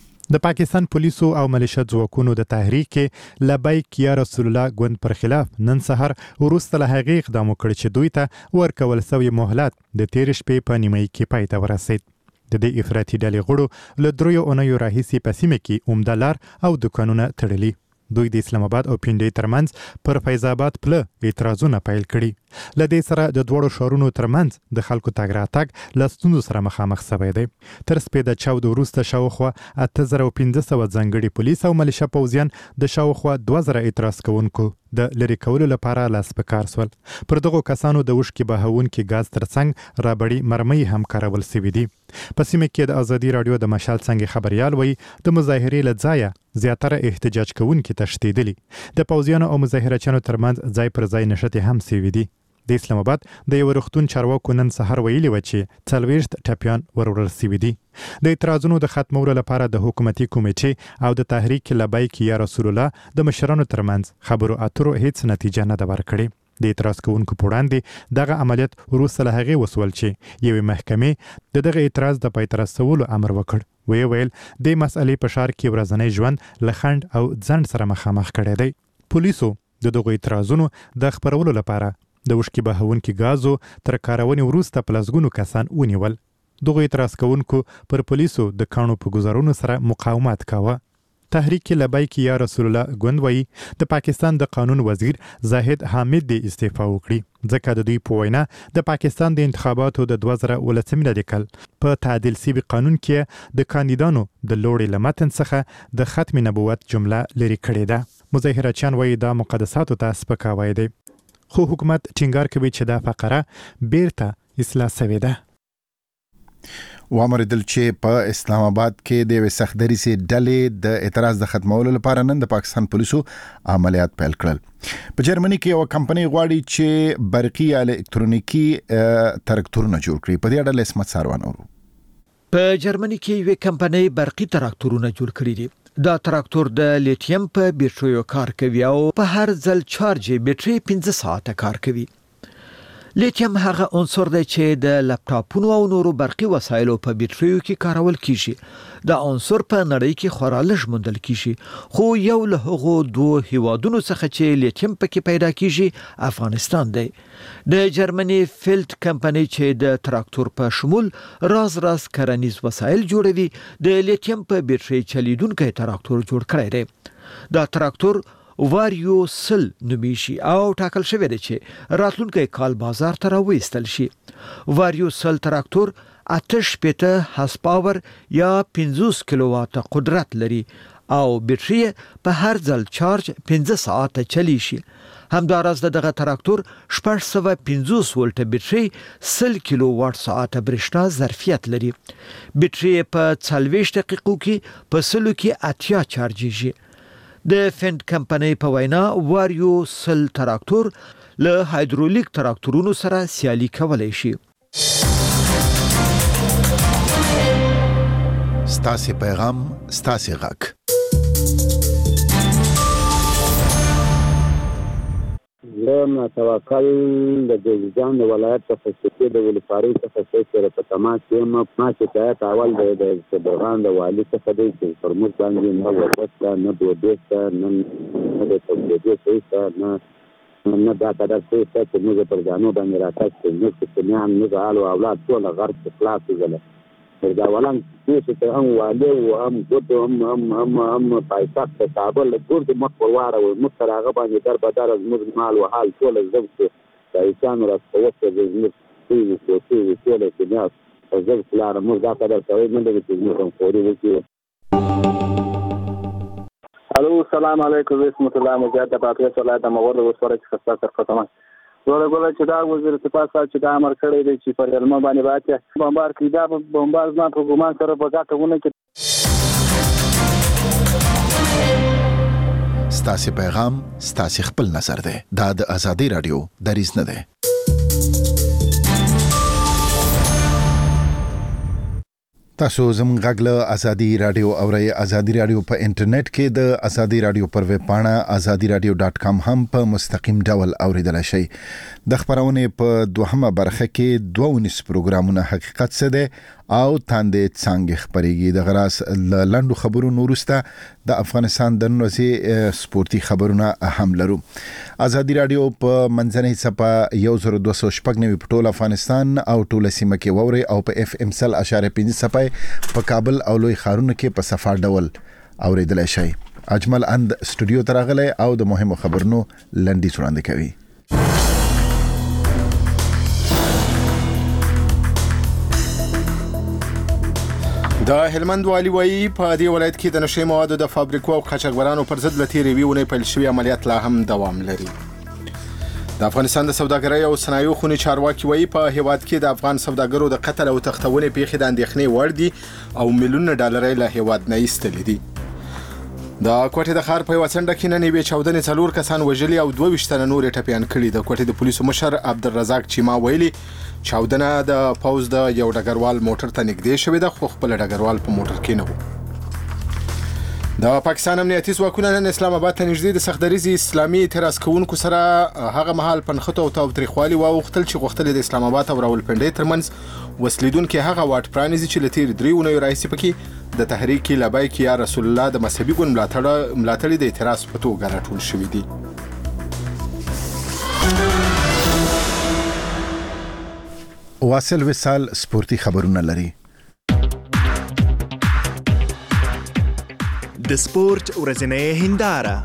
د پاکستان پولیسو او ملیشه ځواکونو د تحریک لبیک یا رسول الله ګوند پر خلاف نن سحر وروسته له هغې اقدام وکړ چې دوی ته ورکول شوی مهلت د تیر شپې په نیمایي کې پای ته ورسید. د دې افراطي ډلې غړو له دریو اونیو راهیسې په سیمه کې عمده لار او دکانونه تړلي. دوی د اسلام آباد او پنډۍ ترمنځ پر فیض آباد پله اعتراضونه پیل کړي. له دې سره د دوړو شهرونو ترمنځ د خلکو تګ راتګ له ستونزو سره مخامخ شوی دی. تر سپېده چاود وروسته شاوخوا اته زره پنځه سوه ځانګړي پولیس او ملیشه پوځیان د شاوخوا دوه زره اعتراض کوونکو د لرې کولو لپاره لاس په کار سول. پر دغو کسانو د اوښکې بهونکي ګاز ترڅنګ رابړې مرمۍ هم کارول سوي دي. په سیمه کې د ازادي راډیو د مشال څنګه خبريال وایي د مظاهرې له ځایه زیاتره احتجاج کوونکي تښتېدلي. د پوځیانو او مظاهرچیانو ترمنځ ځای پر ځای نښتې هم سوي دي. د اسلام آباد د یو روغتون چارواکو نن سحر ویلي و چې څلوېښت ټپیان ورورل سوي دي. د اعتراضونو د ختمولو لپاره د حکومتي کمیټې او د تحریک لبیک یا رسول الله د مشرانو ترمنځ خبرو اترو هیڅ نتیجه نه ده ورکړې. د اعتراض کوونکو په وړاندې دغه عملیات وروسته له هغې وسول چې یوې محکمې د دغه اعتراض د پای ته رسولو امر وکړ. ویې ویل د مسئلې په ښار کې ورځنی ژوند له خنډ او ځنډ سره مخامخ کړی دی. پولیسو د دغو اعتراضونو د خپرولو لپاره د اوښکې بهونکي ګازو تر کارونې وروسته په لسګونو کسان ونیول. دغو اعتراض کوونکو پر پولیسو د کاڼو په ګزارونو سره مقاومت کاوه. تحریک لبیک یا رسول الله ګوند وایي د پاکستان د قانون وزیر زاهد حامد د استعفا وکړي ځکه د دوی په وینا د پاکستان د انتخاباتو د دوه زره ولسمې لیکل په تعدیل شوي قانون کې د کاندیدانو د لوړې له متن څخه د ختم نبوت جمله لرې کړې ده. مظاهرچیان وایي دا مقدساتو ته سپکاوی دی، خو حکومت ټینګار کوي چې دا فقره بیرته اصلاح شوې ده. وامردل چې په اسلام آباد کې د سختدریځ ډلې د اعتراض د ختمولو لپاره نن د پاکستان پولیسو عملیات پیل کړل. په جرمني کې یو کمپنۍ غواړي چې برقي یا الکترونیکي تراکتورونه جوړ کړي. په دې اړه اسمت ساروان اورو. په جرمني کې یو کمپنۍ برقي تراکتورونه جوړ کړي دي. دا تراکتور د لیتیم په بیټریو کار کوي او په هر ځل چارج بیټری پنځه ساعته کار کوي. لیتیم هغه عنصر دی چې د لپټاپونو او نورو برقي وسایلو په بیټریو کې کارول کیږي. دا عنصر په نړۍ کې خورا لږ موندل کیږي، خو یو له هغو دوه هیوادونو څخه چې لیتیم پکې پیدا کیږي افغانستان دی. د جرمني فیلټ کمپنۍ چې د تراکتور په شمول راز راز کرنیز وسایل جوړوي د لیتیم په بیټری چلیدونکي تراکتور جوړ کړی دی. دا تراکتور واریو سل نومیشي او ټاکل شوی دی چې راتلونکي کال بازار ته راوېستل شي. واریو سل تراکتور اته شپېته هاس پاور یا پنځوس کیلوواټه قدرت لري او بیټری په هر ځل چارج پنځه ساعته چلی شي. همداراز دغه تراکتور شپږ سوه پنځوس ولټه بیټری سل کیلو واټ ساعته برېښنا ظرفیت لري. بیټری په څلوېښت دقیقو کې په سلو کې اتیا چارجیږي. د فینټ کمپنۍ په وینا واریو سل تراکتور له هایدرولیک تراکتورونو سره سیالي کولای شي. ستاسو پیغام ستاسو غږ. زه توکل د جوزجان د ولایت په فسکې د ولفاري څخه سره په تماس کې ما چې شکایت اول د صدرغان د والي څخه دی چې فرموز باندې نه ورسته نه دوه نه د توګه څه نه نه دا قدر څه چې موږ پر ځانو باندې راځي نو چې نه هم نه غالو اولاد ټول غرب خلاص دي. دا ولان چې هم والي او هم ګوت هم هم هم هم پایتخت کابل ګورد مخ ورواره او مستراغه باندې در بدر از موږ مال او حال ټول زمته پایتان راځوته د موږ چې چې ټول کې نه زغ کلار موږ دا قدر کوي نه د دې موږ خوري وکړي. الو السلام علیکم ورحمت الله مجاهد پاتې صلاح د مغول وسره چې خاصه تر ختمه ګوره ګوره چې دا وزیر دفاع صاحب چې دا امر کړی دی چې پر علمه باندې باندې بمبار کړي دا بمبار نه په ګمان سره په ځکهونه کې ستاسو پیغام ستاسو خپل نظر دی. دا د ازادي رادیو دریځ نه دی. تاسو زموږ غږ له ازادي رادیو اورئ. ازادي رادیو په انټرنیټ کې د ازادي رادیو پر ویب پاڼه ازادي رادیو ډاټ کام هم په مستقیم ډول اوریدل شئ. د خبرونه په دوهمه برخه کې دوه ونیس پروګرامونه حقیقت څه دی او تاندې څنګه خبريږي. د غراس لندو خبرونو وروسته د افغانستان د نوځي سپورتي خبرونه هم لرو. ازادي رادیو په منځنۍ صفه یو زر دوه سوه شپږ نوي په ټول افغانستان او ټول سیمه کې ووري او په اف ام سل اشاره پنځه صفه په کابل او لوی ښارونو کې په صفه ډول اوریدل شي. اجمل اند سټوډیو ترغله او د مهمو خبرونو لنډی وړاندې کوي. د هلمند والي وایي په دې ولایت کې د نشي موادو د فابریکو او قاچاقبرانو پر ضد لتیری ویونه پیل شوی عملیات لا هم دوام لري. د افغانستان د سوداګرۍ او صنایعو خونې چارواکي وایي په هیواد کې د افغان سوداګرو د قتل او تښتونې پیښې د اندېښنې وړ دي او میلیونونه ډالر له هیواد نه ایستلي دي. د کوټې د ښار په یوه څنډه کې نن یوې چاودنې څلور کسان وژلي او دوه ویشت تنه نور ټپیان کړي. د کوټې د پولیسو مشر عبدالرزاق چیما ویلي چاودنه د پوز د یو ډګروال موټر ته نږدې شوې ده خو خپل ډګروال په موټر کې نه و. د پاکستان امنیتي ځواکونه نن اسلام آباد ته نږدې د سختدریزي اسلامي اعتراض کوونکو سره هغه مهال پنښتو او تاوتریخوالي واوښتل چې غوښتل د اسلام آباد او راولپنډۍ ترمنځ وسلیدونکي هغه واټ پرانیزي چې له تېرې درې اونیو راهیسې پکې د تحریک لبیک یا رسول الله د مذهبي ګوند ملاتړي د اعتراض په توګه راټول شوي دي. واصل وصال سپورتي خبرونه لري. د سپورت ورځنۍ هنداره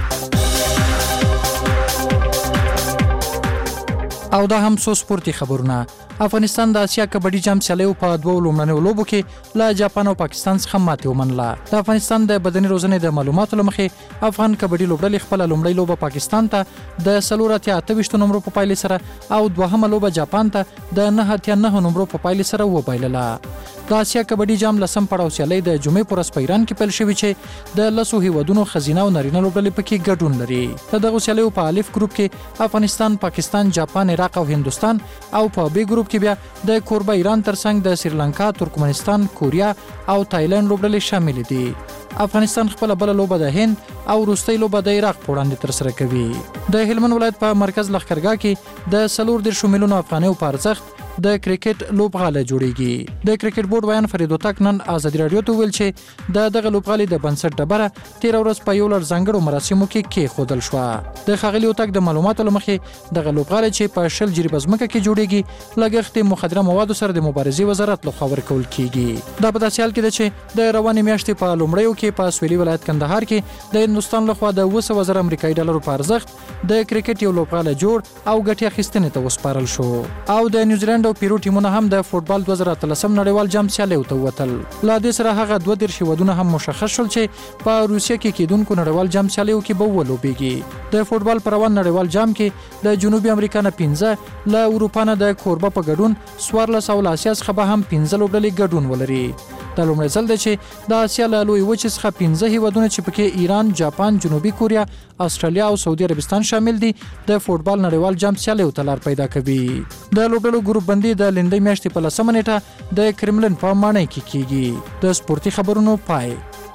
او دا هم سو سپورتي خبرونه. افغانستان د اسیا کبډي جام سیالیو په دوه لومړنیو لوبو کې له جاپان او پاکستان څخه ماتې ومنله. د افغانستان د بدني روزنې د معلوماتو لمخې افغان کبډي لوبډلې خپل لومړی لوبه پاکستان ته د څلور اتیا اته ویشت نمبر په پایلې سره او دوهمه لوبه جاپان ته د نه اتیا نه نمبر په پایلې سره وبایلله. د اسیا کبډي جام لسم پړاو سیالي د جمعې پر ورځ په ایران کې پیل شوې چې د لسو هیوادونو خزینه او نارینه لوبډلې پکې ګډون لري. د دغه سیالیو په الف ګروپ کې افغانستان، پاکستان، جاپان، عراق او هندوستان او په بی ګروپ کې بیا د کوربه ایران ترڅنګ د سریلانکا، ترکمنستان، کوریا او تایلند لوبډلې شامل دي. افغانستان خپل بل لوبه د هند او روسي لوبه د عراق په وړاندې تر سره کوي. د هلمند ولایت په مرکز لښکرګاه کې د څلور دېرش میلیونو افغانیو په ارزښت د کرکټ لوبغاله جوړیږي. د کرکټ بورډ ویان فرید وتاک نن ازادي رادیو ته ویل چې د دغه لوبغالي د بنسټ ډبره تیر ورځ په یو لړ ځانګړو مراسمو کې کېښودل شوه. د ښاغلي وتاک د معلوماتو له مخې دغه لوبغاله چې په شل جریبه ځمکه کې جوړیږي لګښت مخدره موادو سره د مبارزې وزارت لخوا ورکول کیږي. دا په داسې حال کې ده چې د روانې میاشتې په لومړیو کې په سویلي ولایت کندهار کې د هندوستان لخوا د اوه سوه زره امریکایي ډالرو په ارزښت د کرکټ یو لوبغاله جوړ او ګټې اخیستنې ته وسپارل شو. او د نیوزیلند او پیرو ټیمونه هم د فوټبال دوه زره اتلسم نړیوال جام سیالیو ته ووتل. لا دې سره هغه دوه دېرش هیوادونه هم مشخص شول چې په روسیه کې کېدونکو نړیوال جام سیالیو کې به ولوبېږي. د فوټبال په روان نړیوال جام کې د جنوبي امریکا نه پنځه، له اروپا نه د کوربه په ګډون څوارلس او له اسیا څخه به هم پنځه لوبډلې ګډون ولري. دا لومړی ځل دی چې د اسیا له لویې وچې څخه پنځه هیوادونه چې پکې ایران، جاپان، جنوبي کوریا، استرالیا او سعودي عربستان شامل دي د فوټبال نړیوال جام سیالیو ته لار پیدا کوي. د لوبډلو ګروپ بندي د لندۍ میاشتې په لسمه نیټه د کرملن په ماڼۍ کې کیږي. د سپورتي خبرونو پای.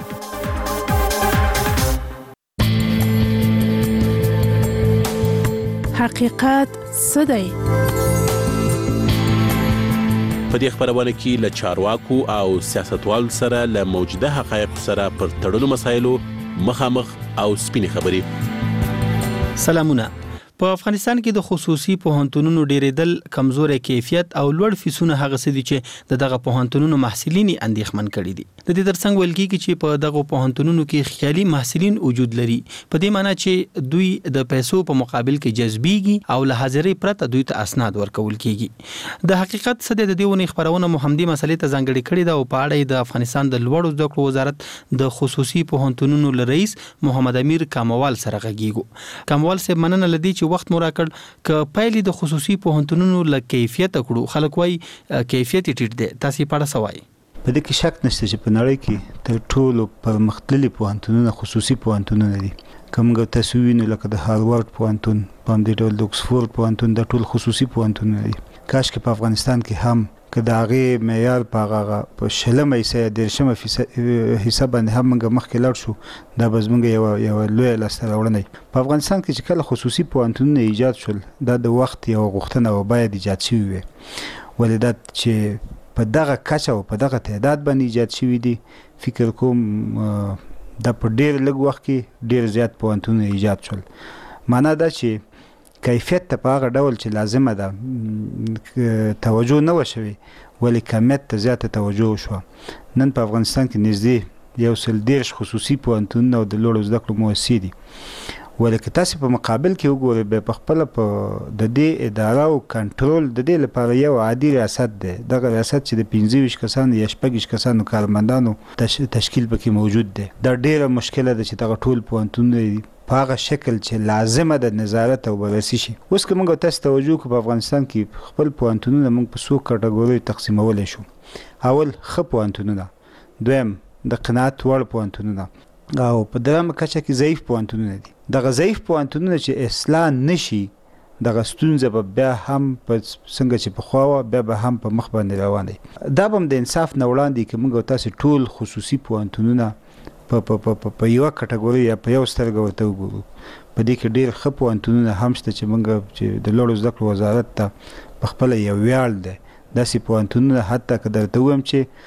حقیقت څه دی؟ په دې خبرونه کې له چارواکو او سیاستوالو سره له موجوده حقایقو سره پر تړلو مسایلو مخامخ او سپینې خبرې. سلامونه. په افغانستان کې د خصوصي پوهنتونونو ډیرېدل، کمزوري کیفیت او لوړ فیسونه هغه څه دي چې د دغه پوهنتونونو محصلین اندېښمن کړي دي. د دې ترڅنګ ویل کېږي چې په دغه پوهنتونونو کې خیالي محصلین وجود لري، په دې معنی چې دوی د پیسو په مقابل کې جذبېږي او له حاضرۍ پرته دوی ته اسناد ورکول کېږي. د حقیقت څه د دې ونې خبرونه مهمدي مسلې ته ځانګړې کړې ده او په اړه د افغانستان د لوړو زده کړو وزارت د خصوصي پوهنتونونو رئیس محمد امیر کاموال سره غږیږو. کاموال صاحب مننه لدی چې وخت مو راکړ. ک پایلې د خصوصي پوهنتونونو له کیفیت کړو، خلک وایي کیفیت ټیټ دی، تاسو په اړه څه وایي؟ په دې کې شک نشته چې په نړۍ کې تر ټولو پرمختللي پوهنتونونه خصوصي پوهنتونونه دي. کومګه تسوین لکه د هاروارد پوهنتون په دې ډول د اکسفورد پوهنتون د ټول خصوصي پوهنتون دي کاش کې په افغانستان کې هم که د هغې معیار په هغه په شلمه حصه یا دېرشمه حصه باندې هم موږ مخکې لاړ شو دا به زموږ یوه یوه لویه لاسته راوړنه په افغانستان کې چې کله خصوصي پوهنتونونه ایجاد شول دا د وخت یوه غوښتنه وه باید ایجاد شوي وي ولې دا چې په دغه کچه او په دغه تعداد باندې ایجاد شوي دي فکر کوم دا په ډېر لږ وخت کې ډېر زیات پوهنتونونه ایجاد شول معنا دا چې کیفیت ته په هغه ډول چې لازمه ده توجه نه وشوي ولې کمیت ته زیاته توجه وشوه نن په افغانستان کې نږدې یو سل دېرش خصوصي پوهنتونونه او د لوړو زده کړو مؤسسې دي ولې که تاسې په مقابل کې وګورئ بیا په خپله په د دې اداره او کنټرول د دې لپاره یو عادي ریاست دی دغه ریاست چې د پنځه ویشت کسانو یا شپږ ویشت کسانو کارمندانو تشکیل پکې موجود دی دا ډېره مشکله ده چې دغه ټول پوهنتونونه دي په هغه شکل چې لازمه د نظارت او بررسي شي اوس که موږ تاسو توجه کړو په افغانستان کې خپل پوهنتونونه موږ په څو کټګوریو تقسیمولی شو اول ښه پوهنتونونه دویم د قناعت وړ پوهنتونونه او په درېیمه کچه کې ضعیف پوهنتونونه دي دغه ضعیف پوهنتونونه چې اصلاح نشي دغه ستونزه به بیا هم په څنګه چې پخوا وه بیا به هم په مخ باندې روان دی دا به هم د انصاف نه وړاندې که موږ تاسې ټول خصوصي پوهنتونونه په په په په یوه کټګوري یا په یو سترګه ورته وګورو په دې کې ډېر ښه پوهنتونونه هم شته چې موږ چې د لوړو زده کړو وزارت ته په خپله یو ویاړ دی داسې پوهنتونونه حتی که درته ووایم چې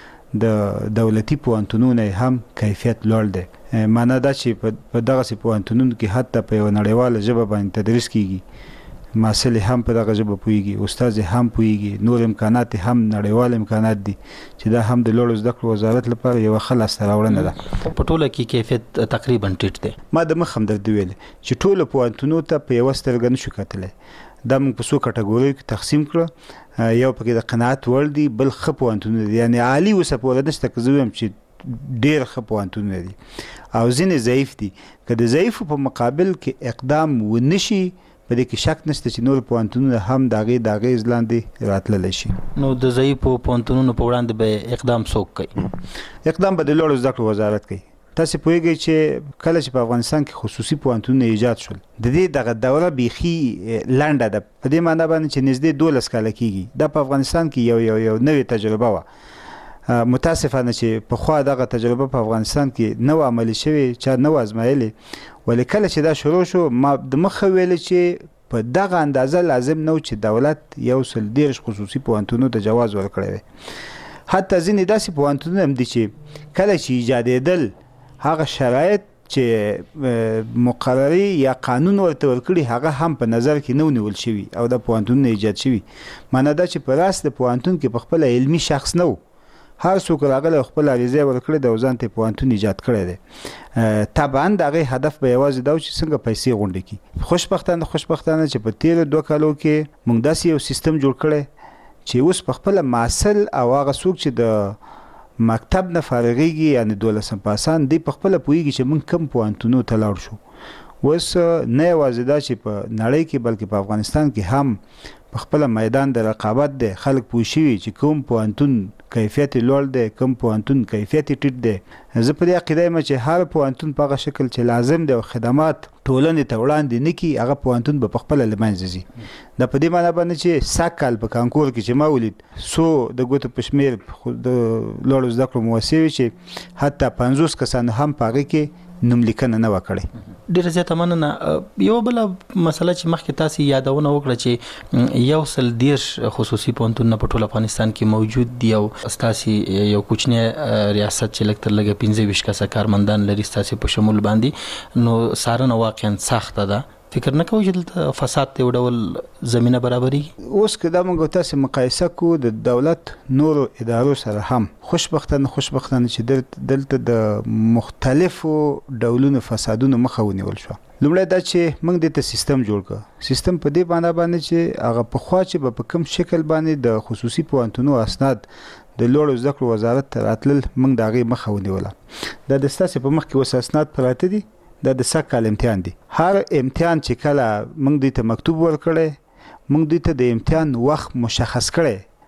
د دولتي پوهنتونونه هم کیفیت لوړ دی معنا دا چې په دغسې پوهنتونونو کې حتی په یوه نړیواله ژبه باندې تدریس کیږي محصل هم په دغه ژبه پوهیږي استاد هم پوهیږي نور امکانات هم نړیوال امکانات دي چې دا هم د لوړو زده کړو وزارت لپاره یوه ښه لاسته راوړنه ده په ټوله کې کیفیت تقریبا ټیټ دی ما د مخ هم درته ویلې چې ټولو پوهنتونو ته په یوه سترګه نشو کتلی دا موږ په څو کټګوریو کې تقسیم کړه یو پکې د قناعت وړ دي بل ښه پوهنتونونه دي یعنې عالي اوسه پوره نشته که زه ویم چې ډېر ښه پوهنتونونه دي او ځینې ضعیف دي که د ضعیفو په مقابل کې اقدام ونه شي په دې کې شک نشته چې نور پوهنتونونه هم د هغې د اغېز لاندې راتللی شي نو د ضعیفو پوهنتونونو په وړاندې به اقدام څوک کوي اقدام به د لوړو زده کړو وزارت کوي تاسې پوهېږئ چې کله چې په افغانستان کې خصوصي پوهنتونونه ایجاد شول د دې دغه دوره بیخي لنډه ده په دې معنا باندې چې نږدې دولس کاله کېږي دا په افغانستان کې یو یو یو نوې تجربه وه متاسفانه چې پخوا دغه تجربه په افغانستان کې نه وه عملي شوې چا نه وه ازمایلې ولې کله چې دا شروع شو ما د مخه ویلې چې په دغه اندازه لازم نه و چې دولت یو سل دېرش خصوصي پوهنتونونو ته جواز ورکړی وی حتی ځینې داسې پوهنتونونه هم دي چې کله چې ایجادېدل هغه شرایط چې مقرري یا قانون ورته ورکړي هغه هم په نظر کې نه ونیول شوي او د پوهنتونونه ایجاد شوي معنا دا چې په راست د پوهنتون کې په خپله علمي شخص نه و هر څوک راغلی او خپل عریضه یې ورکړې ده او ځان ته یې پوهنتون ایجاد کړی دی طبعا د هغې هدف به یوازې دا و چې څنګه پیسې غونډې کړي خوشبختانه خوشبختانه چې په تېرو دوه کالو کې موږ داسې یو سیستم جوړ کړی چې اوس په خپله محصل او هغه څوک چې د مکتب نه فارغېږي یعنې دولسم پاسان دی په خپله پوهېږي چې موږ کوم پوهنتونو ته لاړ شو اوس نه یوازې دا چې په نړۍ کې بلکې په افغانستان کې هم په خپله میدان د رقابت دی خلک پوه شوي چې کوم پوهنتون کیفیت لوړ دی کوم پوهنتون کیفیت ټیټ دی زه په دې عقیده یم چې هر پوهنتون په هغه شکل چې لازم دی او خدمات ټولنې ته وړاندې نه کړي هغه پوهنتون به په خپله له منځه ځي دا په دې معنا باندې چې سږ کال په کانکور کې چې ما ولید څو د ګوتو په شمېر د لوړو زده کړو مؤسسې وي چې حتی پنځوس کسانو هم په هغې کې نوم لیکنه نه وه کړې ډېره زیاته مننه یوه بله مسله چې مخکې تاسې یادونه وکړه چې یو سل دېرش خصوصي پوهنتونونه په ټول افغانستان کې موجود دي او ستاسې یو کوچنی ریاست چې لږ تر لږه پنځه ویشت کسه کارمندان لري ستاسې په شمول باندې نو څارنه واقعا سخته ده فکر نه کوئ چې دلته فساد ته یو ډول زمینه برابرېږي اوس که دا موږ تاسې مقایسه کړو د دولت نورو ادارو سره هم خوشبختانه خوشبختانه چې دلته د مختلفو ډولونو فسادونو مخه ونیول شوه لومړی دا چې موږ دې ته سیستم جوړ کړه سیستم په دې معنا باندې چې هغه پخوا چې به په کوم شکل باندې د خصوصي پوهنتونو اسناد د لوړو زده کړو وزارت ته راتلل موږ د هغې مخه ونیوله دا د ستاسې په مخ کې اوس اسناد پراته دي دا د سږ کال امتحان دی هر امتحان چې کله موږ دوی ته مکتوب ورکړی موږ دوی ته د امتحان وخت مشخص کړی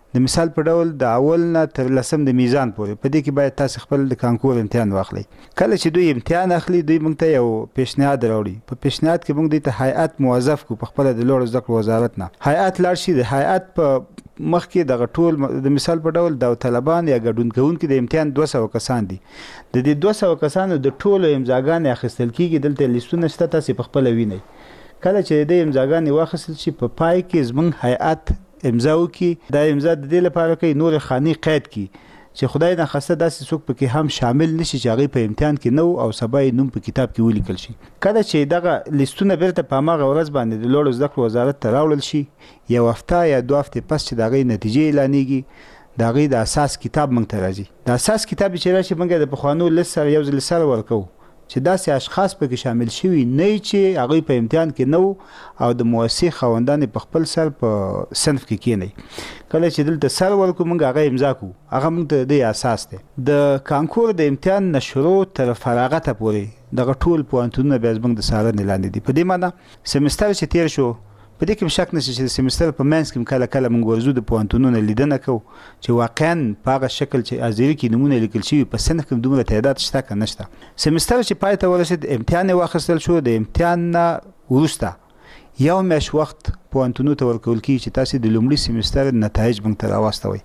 د مثال په ډول د اول نه تر لسم د میزان پورې په دې کې باید تاسو خپل د کانکور امتحان واخلئ. کله چې دوی امتحان اخلي دوی موږ ته یو پیشنهاد راوړي. په پیشنهاد کې موږ دوی ته هیئت موظف کو په خپل د لوړو زده کړو وزارت نه هیئت لاړ شي. د هیئت په مخکې دغه ټول د مثال په ډول داوطلبان یا ګډون کوونکي د امتحان دوه سوه کسان دي. د دې دوه سوه کسانو د ټولو امضاګانې اخیستل کیږي. دلته لیستونه شته، تاسو په خپل وینئ. کله چې د امضاګانې واخیستل شي په پای کې زموږ هیئت امضا وکړي. دا امضا د دې لپاره کوي نور خاني قید کړي چې خدای نه خسته داسې څوک پکې هم شامل نشي چې هغه په امتحان کې نو او سبا یې نوم په کتاب کې ولیکل شي. کله چې دغه لیستونه بیرته په هغه ورځ باندې د لوړو زده کړو وزارت ته راوړل شي، یو هفته یا دوه هفتې پس چې د هغې نتیجې اعلانېږي د هغې د اساس کتاب موږ ته راځي. د اساس کتاب چې راشي موږ د پخوانو لست سره یو ځل سره ورکوو چې داسې اشخاص پکې شامل شوي نه چې هغوی په امتحان کې نه او د مؤسسې خاوندان په خپل سر په صنف کې کینی. کله چې دلته سر ورکو موږ هغه امضا کوو، هغه موږ ته د اساس دی. د کانکور د امتحان نه شروع تر فراغته پورې دغه ټول پوهنتونونه بیا زموږ د څارنې لاندې دي. په دې معنی سمستر چې تیر شو په دې کې شک نشته چې د سمستر په منځ کې کله کله موږ ورځو د پوهنتونونو لیدنه کوو چې واقعا په هغه شکل چې ازیري کې نمونه لیکل شوي په صنف کې دومره تعداد شته که نشته. سمستر چې پای ته ورسېد امتحان یې واخیستل شو. د امتحان نه وروسته یو میاشت وخت پوهنتونونو ته ورکول کېږي چې تاسې د لومړي سمستر نتایج موږ ته راواستوئ.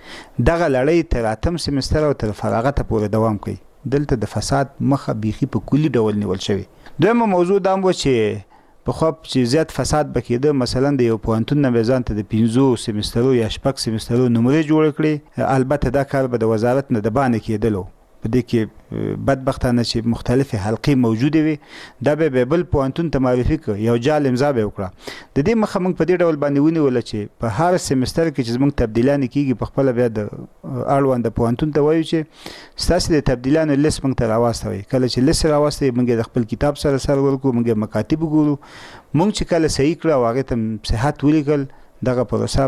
دغه لړۍ تر اتم سمستر او تر فراغته پورې دوام کوي. دلته د فساد مخه بیخي په کلي ډول نیول شوی. دویمه موضوع دا هم و چې په خو چې زیات فساد بکېده، مثلا د یو پوهنتون نه به ځان ته د پنځو سمسترو یا شپږ سمسترو نمرې جوړې کړي. البته دا کار به د وزارت نه د باندې کېدلو. په دې کې بدبختانه چې مختلفې حلقې موجودې وي دا به بل پوهنتون ته معرفي کړه، یو جال امضا به وکړه. د دې مخه موږ په دې ډول باندې ونیوله چې په هر سمستر کې چې زموږ تبدیلانې کېږي په خپله بیا د اړونده پوهنتون ته وایو چې ستاسې د تبدیلانو لیست موږ ته راواستوئ. کله چې لیست راواستوئ موږ د خپل کتاب سره سر ورکړو، موږ مکاتب وګورو. موږ چې کله صحیح کړه او هغې ته صحت ولیکل دغه پروسه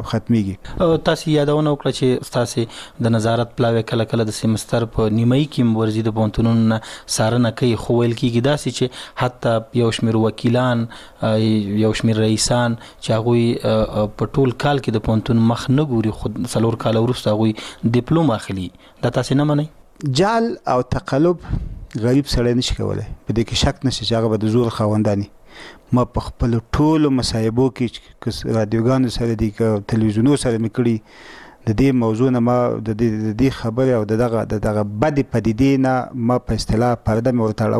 ختمیږي. تاسو یادونه وکړه چې تاسو د نظارت پلاوی کله کله د سمستر په نیمایي کې ورځي د پوهنتونونو نه څارنه کوي، خو ویل کېږي داسې چې حتی یو شمېر وکیلان یو شمېر رئیسان چې هغوی په ټول کال کې د پوهنتون مخ نه ګوري، خو څلور کاله وروسته هغوی ډیپلوم اخلي. دا تاسو نه منئ؟ جال او تقلب غریب سړی نشي کولی. په دې کې شک نشته چې هغه به د زور خاوندانی. ما په خپل ټولو مصاحبو کې که رادیوګانو سره دي که تلویزیونو سره مې کړي د دې موضوع نه ما د دې خبرې او د دغه د دغه بدې پدیدې نه ما په اصطلاح پرده مې ورته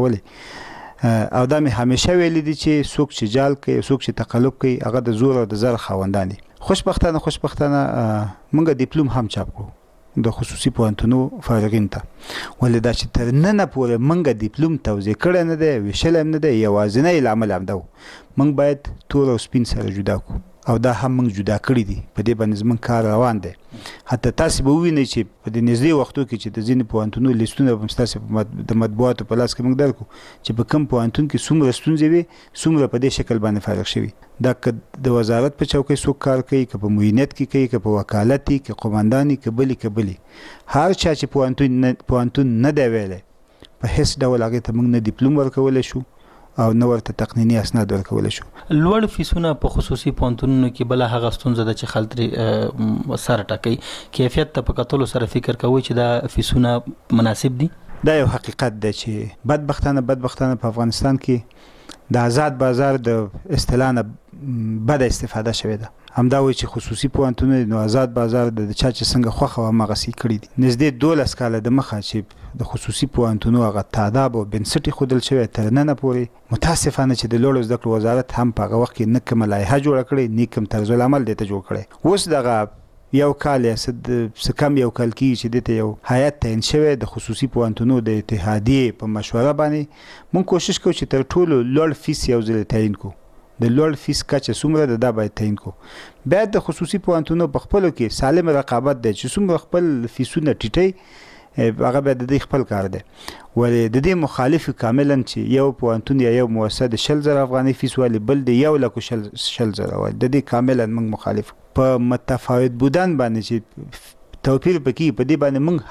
اړولې. او دا مې همیشه ویلي دي چې څوک چې جال کوي څوک چې تقلب کوي هغه د زور او د زر خاوندان دي. خوشبختانه خوشبختانه موږ ډیپلوم هم چاپ کړو د خصوصي پوهنتونو فارغین ته، ولې دا چې تر ننه پورې موږ ډیپلوم توزیع کړی نه دی، ویشلی هم نه دی. یوازینی لامل همدا و موږ باید تور او سپین سره جدا کړو او دا هم موږ جدا کړي دي. په دې باندې زموږ کار روان دی. حتی تاسو به ووینئ چې په دې نږدې وختو کې چې د ځینې پوهنتونونو لیستونه به ستاسو د مطبوعاتو په لاس کې موږ درکړو چې په کوم پوهنتون کې څومره ستونزې وي څومره په دې شکل باندې فارغ شوي. دا که د وزارت په چوکۍ څوک کار کوي، که په معینت کې کوي، که په وکالت کې، که قماندان که بلې که بلې، هر چا چې پوهنتون پوهنتون نه دی ویلی په هیڅ ډول هغې ته موږ نه ډیپلوم ورکولی شو او نه ورته تقنیني اسناد ورکولی شو. لوړ فیسونه په خصوصي پوهنتونونو کې بله هغه ستونزه ده چې خلک ترې سر ټکوي. کیفیت ته په کتلو سره فکر کوئ چې دا فیسونه مناسب دي؟ دا یو حقیقت دی چې بدبختانه بدبختانه په افغانستان کې د آزاد بازار د اصطلاح نه بده استفاده شوې ده. همدا وایي چې خصوصي پوهنتونونه نو آزاد بازار د چا چې څنګه خوښه وه هماغسې کړي دي. نږدې دولس کاله د مخه چې د خصوصي پوهنتونو هغه تعداد او بنسټ ایښودل شوی تر ننه پورې متاسفانه چې د لوړو زده کړو وزارت هم په هغه وخت کې نه کومه لایحه جوړه کړې نه کوم طرز العمل دې ته جوړ کړی. اوس دغه یو کال یا څه کم یو کال کېږي چې دې ته یو هیئت تعین شوی د خصوصي پوهنتونو د اتحادیې په مشوره باندې. موږ کوشش کوو چې تر ټولو لوړ فیس یو ځل تعین کړو. د لوړ فیس کچه څومره ده دا باید تعین کړو. باید د خصوصي پوهنتونو په خپلو کې سالم رقابت دی چې څومره خپل فیسونه ټیټوي هغه باید د دې خپل کار دی. ولې د دې مخالف کاملا چې یو پوهنتون یا یو مؤسسه د شل زره افغانۍ فیس والی بل د یو لکو شل شل زره والی، د دې کاملا موږ مخالف. په متفاوت بودن باندې چې توپیر پکې په دې باندې موږ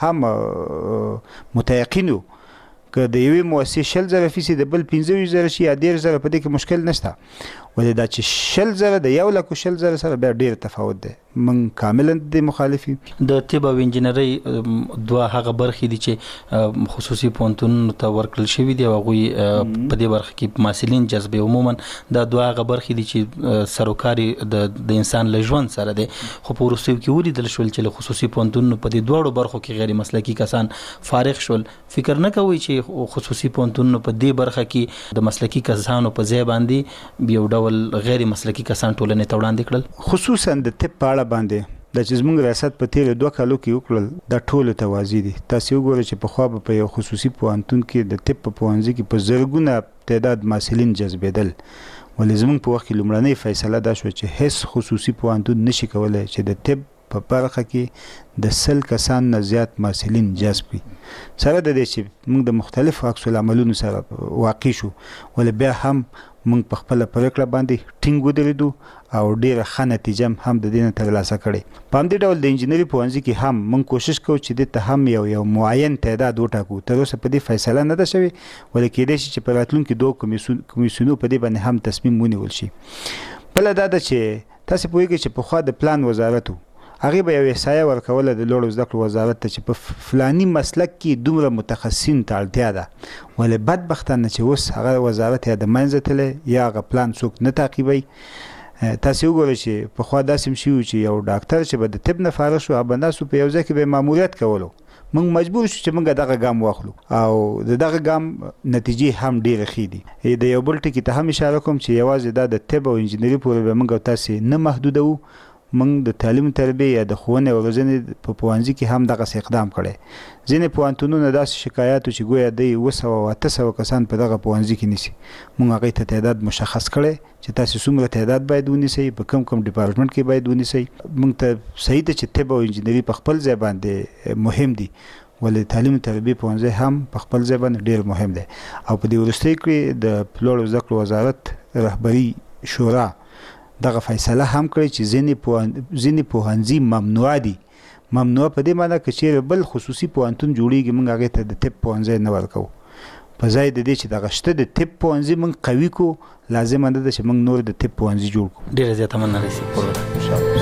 هم متيقن یو که د یوې مؤسسې شل زره فیصد د بل پنځه ویشت زره شي یا دېرش زره په دې کې مشکل نشته. ولې دا چې شل زره د یو لکو شل زره سره بیا ډېر تفاوت دی. من کاملا د مخالفي د طب او انجنیري دوه هغه برخې دي چې خصوصي پوهنتونونو ته ورکړل شوي دي او هغوی په دې برخه کې محصلین جذبوي. عموما دا دوه هغه برخې دي چې سروکاري د انسان له ژوند سره دي، خو په وروستیو کې ولیدل شول چې له خصوصي پوهنتونونو په دې دواړو برخو کې غیر مسلکي کسان فارغ شول. فکر نه کوئ چې خصوصي پوهنتونونو په دې برخه کې د مسلکي کسانو په ځای باندې یو ډول غیر مسلکي کسان ټولنې ته وړاندې کړل؟ خصوصا د طب په اړه باندې د چې زموږ ریاست په تیر دوه کالو کې وکړل د ټولو توازی دي. تاسو وګورئ چې په خوا په یو خصوصي پوهنتون کې د طب په پوهنځي کې په زرګونه تعداد محصلین جذبېدل، ولې زموږ په وخت کې لومړنۍ فیصله دا شو چې هیڅ خصوصي پوهنتون نشي کولای چې د طب په برخه کې د سل کسان نه زیات محصلین جذب کړي. سره د دې چې موږ د مختلفو عکس العملونو سره واقع شو، ولې بیا هم موږ په خپل پریکړه باندې ټینګ ودرېدو او ډیره ښه نتیجه هم د دې نه ترلاسه کړې. په همدې ډول د انجینري پوهنځي کې هم موږ کوشش کوو چې دې ته هم یو یو معین تعداد وټاکو. تر اوسه په دې فیصله نه ده شوې، ولې کېدای شي چې په راتلونکي دوه کمیسیونو په دې باندې هم تصمیم ونیول شي. بله دا ده چې تاسې پوهېږئ چې پخوا د پلان وزارت و، هغې به یو احصایه ورکوله د لوړو زده کړو وزارت ته چې په فلاني مسلک کې دومره متخصصین ته اړتیا ده، ولې بدبختانه چې اوس هغه وزارت یا د منځه تللی یا هغه پلان څوک نه تعقیبوي. تاسې وګورئ چې پخوا داسې هم شوي و چې یو ډاکټر چې به د طب نه فارغ شو، هغه به ناست و په یو ځای کې به یې ماموریت کولو. موږ مجبور شو چې موږ دغه ګام واخلو او د دغه ګام نتیجې هم ډېرې ښې دي. د یو بل ټکي ته هم اشاره کوم چې یوازې دا د طب او انجینري پورې به موږ او تاسې نه محدودوو، موږ د تعلیم تربیه یا د ښوونې او روزنې په پوهنځي کې هم دغسې اقدام کړی. ځینې پوهنتونونه داسې شکایات چې ګویا دی اوه سوه او اته سوه کسان په دغه پوهنځي کې نیسي. موږ هغې ته تعداد مشخص کړی چې تاسې څومره تعداد باید ونیسئ، په کوم کوم ډپارټمنټ کې باید ونیسئ. موږ ته صحیح ده چې طب او انجینري په خپل ځای باندې مهم دي، ولې تعلیم تربیه پوهنځی هم په خپل ځای باندې ډېر مهم دی. او په دې وروستیو کې د لوړو زده کړو وزارت رهبري شورا دغه فیصله هم کړی چې ځینې پوهنځي ممنوع دي. ممنوع په دې معنی که چیرې بل خصوصي پوهنتون جوړیږي موږ هغې ته د طب پوهنځی نه ورکوو. په ځای د دې چې دغه شته د طب پوهنځي موږ قوي کړو، لازمه نه ده چې موږ نور د طب پوهنځي جوړ کړو. ډېره زیاته مننه رئیس.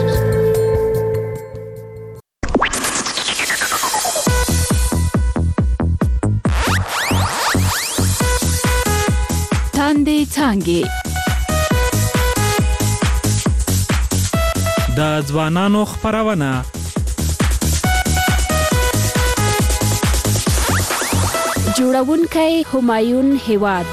تاندې څانګې د ځوانانو خپرونه جوړونکی همایون هیواد.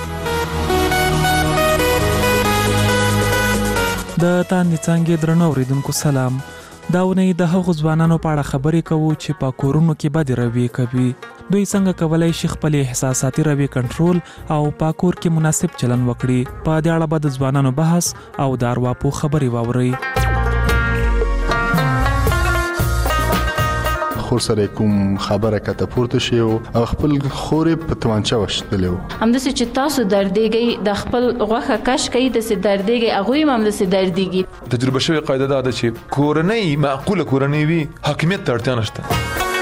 د تاندې څانګې درنو اوریدونکو سلام. دا اونۍ د هغو ځوانانو په اړه خبرې کوو چې په کورونو کې بدې رویې کوي. دوی څنګه کولی شي خپل احساساتي رویې کنټرول او په کور کې مناسب چلن وکړي. په دې اړه به د ځوانانو بحث او د ارواپوه خبرې واورئ. خور سره کوم خبره کته پورته شي او خپل خورې په توانچه وشتلو همداسې چې تاسو دردېږئ د خپل غوښه کش کوي داسې دردېږئ هغوی هم همداسې دردېږي. تجربه شوې قاعده دا ده چې کورنۍ معقوله کورنۍ وي حاکمیت ته اړتیا نشته.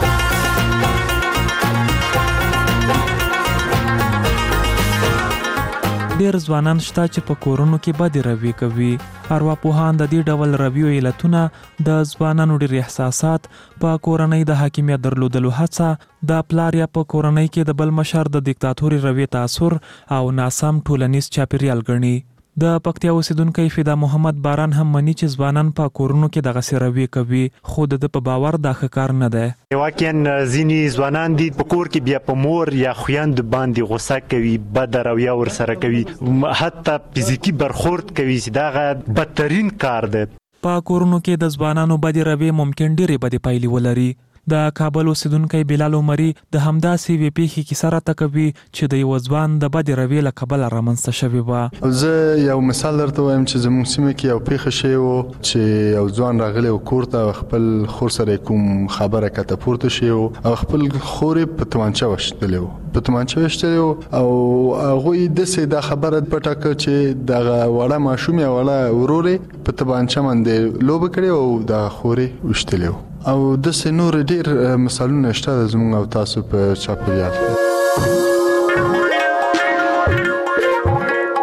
ډېر ځوانان شته چې په کورونو کې بدې رویې کوي. ارواپوهان د دې ډول رویو علتونه د ځوانانو ډېر احساسات، په کورنۍ د حاکمیت درلودلو هڅه، د پلار یا په کورنۍ کې د بل مشر د دیکتاتوري رویې تاثر او ناسم ټولنیز چاپیریال ګڼي. د پکتیا اوسیدونکی فدا محمد باران هم مني چې ځوانان په کورونو کې دغسې رویې کوي، خو د په باور دا ښه کار نه دی. واقعا ځینې ځوانان دي په کور کې بیا په مور یا خویندو باندې غوسه کوي، بده رویه ورسره کوي، حتی فزیکي برخورد کوي چې دغه بدترین کار دی. په کورونو کې د ځوانانو بدې رویې ممکن ډېرې بدې پایلې ولري. د کابل اوسیدونکی بلال عمري د همداسې یوې پیښې کیسه راته کوي چې د یوه ځوان د بدې رویې له کبله رامنځته شوې وه. زه یو مثال درته وایم چې زموږ سیمه کې یو پیښه شوې وه چې یو ځوان راغلی و کور ته، خپل خور سره کوم خبره کته پورته شوې او خپل خورې په توانچه وشتلی و په توانچه وشتلی و او هغوی داسې دا خبره پټه کړه چې دغه وړه ماشوم یا وړه ورور یې په توانچه باندې لوبه کړې او د خورې وشتلی و. او داسې نور ډېر مثالونه شته د زموږ او تاسو په چاپېریال کې.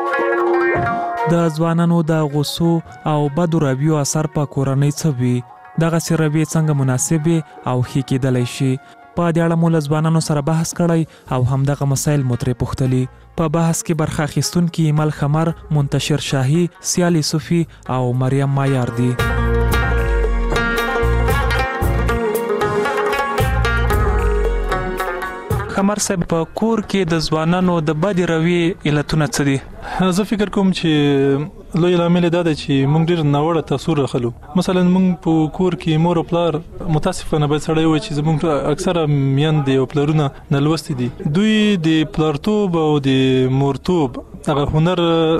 د ځوانانو د غوسو او بدو رویو اثر په کورنۍ څه وي؟ دغسې رویې څنګه مناسبې او ښې کیدلی شي. په دې اړه مو له ځوانانو سره بحث کړی او همدغه مسایل مو ترې پوښتلي. په بحث کې برخه اخیستونکي ایمل خمر، منتشر شاهي، سیال یوسفي او مریم مایار دي. خمر صاحب، په کور کې د ځوانانو د بدې رویې علتونه څه دي؟ زه فکر کوم چې لوی لامل دا دی چې موږ ډیر ناوړه تاثیر راخلو. مثلا موږ په کور کې مور او پلار متاسفانه باید سړی وي چې زموږ اکثره میندې او پلرونه نالوستي دي. دوی د پلارتوب او د مورتوب هغه هنر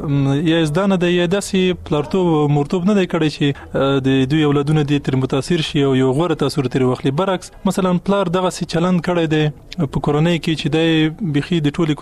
یا زده نه دی، یا داسې پلارتوب او مورتوب نه دی کړی چې د دوی اولادونه دې تر متاثر شي او یو غوره تاثیر ترې واخلي. برعکس مثلا پلار دغسې چلند کړی دی په کورنۍ کې چې دی بیخي د ټولې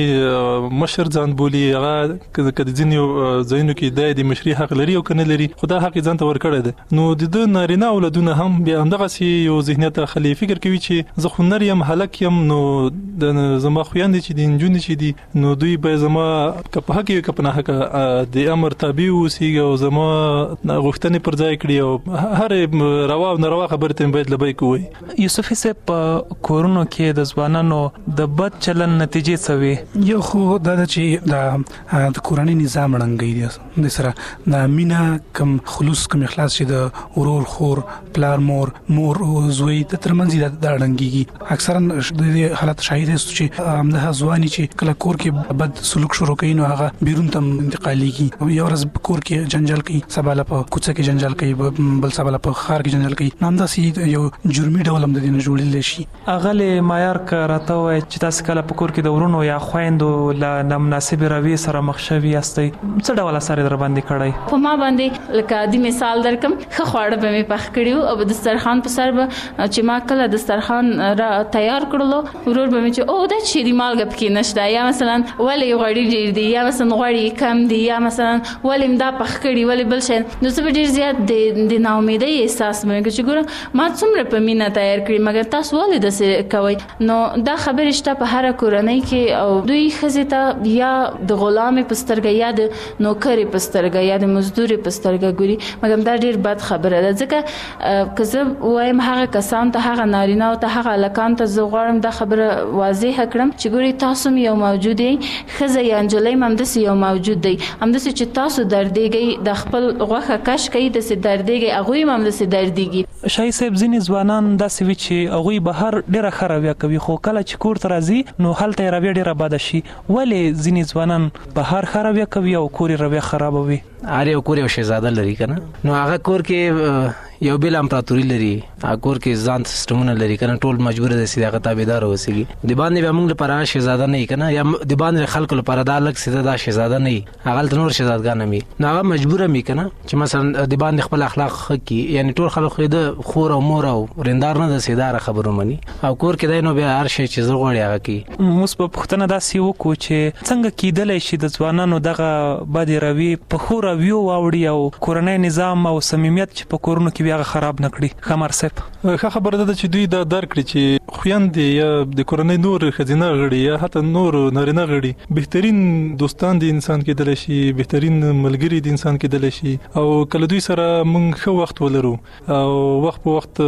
کورنۍ مشر ځان بولي. هغه که د ځینو ځایونو کې دی د مشري حق لري او که نه لري، خو دا حق یې ځان ته ورکړی دی. نو د ده نارینه اولادونه هم بیا همدغسې یو ذهنیت اخلي، فکر کوي چې زه خو نر یم، هلک یم، نو د زما خویندې چې دي، نجونې چې دي، نو دوی به زما که په حق وي که په ناحقه د امر تابع واوسېږي او زما غوښتنې پر ځای کړي او هرې روا او ناروا خبرې ته باید لبیک ووایي. یوسفي صاحب، په کورونو کې د ځوانانو د بد چلن نتیجې څه وي؟ یو خو دا ده چې د کورنۍ نظام ړنګوي دي، د سره د مینا کم خلوص کم اخلاص چې د ورور خور پلار مور مور او زوی د ترمنځ د ړنګيږي. اکثرا د دې حالت شاهد است چې همدغه ځواني چې کله کور کې بد سلوک شروع کوي نو هغه بیرون ته انتقالېږي. یو ورځ کور کې جنجال کوي، سبا له په کوڅه کې جنجال کوي، بل سبا له په ښار کې جنجال کوي. نو همداسې یو جرمي ډول هم د دې نه جوړېدلی شي. اغلې مایار که راته ووایي چې تاسو کله په کور کې د ورونو یا خویندو له نامناسبې رویې سره مخ شوي یاستئ، څه ډول اثر یې در باندې کړی؟ په ما باندې لکه عادي مثال درکم، ښه خواړه به مې پخ کړي وو او د دسترخوان په سر به چې ما کله دسترخوان را تیار کړلو، ورور به مې چې او دا چې دی مالګه پکې نشته، یا مثلا ولې غوړي ډېر دي، یا مثلا غوړي کم دي، یا مثلا ولې مدا پخ کړي، ولې بل شی. نو زه به ډېر زیات د ناامیدۍ احساس به مې کوم چې ګوره ما څومره په مینه تیار کړي مګر تاسو ولې داسې کوئ. نو دا خبرې شته په هره کورنۍ کې او دوی ښځې ته یا د غلامې په سترګه یا د نوکرې په سترګه یا د مزدورې په سترګه ګوري. مګر دا ډېر بد خبره ده، ځکه که زه وایم هغه کسان ته، هغه نارینه او ته، هغه هلکان ته زه غواړم دا خبره واضحه کړم چې ګوري تاسو هم یو موجود یې، ښځه یا نجلۍ هم همداسې یو موجود دی. همداسې چې تاسو دردېږئ، د خپل غوښه کش کوي، داسې دردېږئ، هغوی هم همداسې دردېږي. شاهي صاحب، ځینې ځوانان داسې وي چې هغوی بهر ډېره ښه رویه کوي، خو کله چې کور ته راځي نو هلته یې رویه ډېره بده شي. ولې ځینې ځوانان بهر ښه رویه کوي او کور یې رویه خرابوي؟ هر یو کور یو شهزاده لري که نه، نو هغه کور کې یو بل امپراتوري لري، هغه کور کې ځان سیستمونه لري که نه، ټول مجبور دي چې هغه تابعدار اوسېږي. د باندې به موږ لپاره شهزاده نه وي که نه، یا د باندې خلکو لپاره دا لږ سیده دا شهزاده نه وي، هغه هلته نور شهزادګان هم وي. نو هغه مجبوره وي که نه چې مثلا د باندې خپل اخلاق ښه کړي، یعنې ټول خلک خو د خور او مور او رندار نه د سیداره خبرو مني، او کور کې دی نو بیا هر شی چې زه غواړي هغه کوي. موږ په پوښتنه داسې وکړو چې څنګه کیدلی شي د ځوانانو دغه بدې رویې په ښو رویو واوړي او کورنۍ نظام او صمیمیت چې په کورونو کې بیا هغه خراب نه کړي؟ خمر صاحب، ښه خبره ده چې دوی دا درک کړي چې خویندې یا د کورنۍ نور ښځینه غړي یا حتی نور نارینه غړي بهترین دوستان د انسان کېدلی شي، بهترین ملګري د انسان کېدلی شي، او کله دوی سره موږ ښه وخت ولرو او وخت په وخت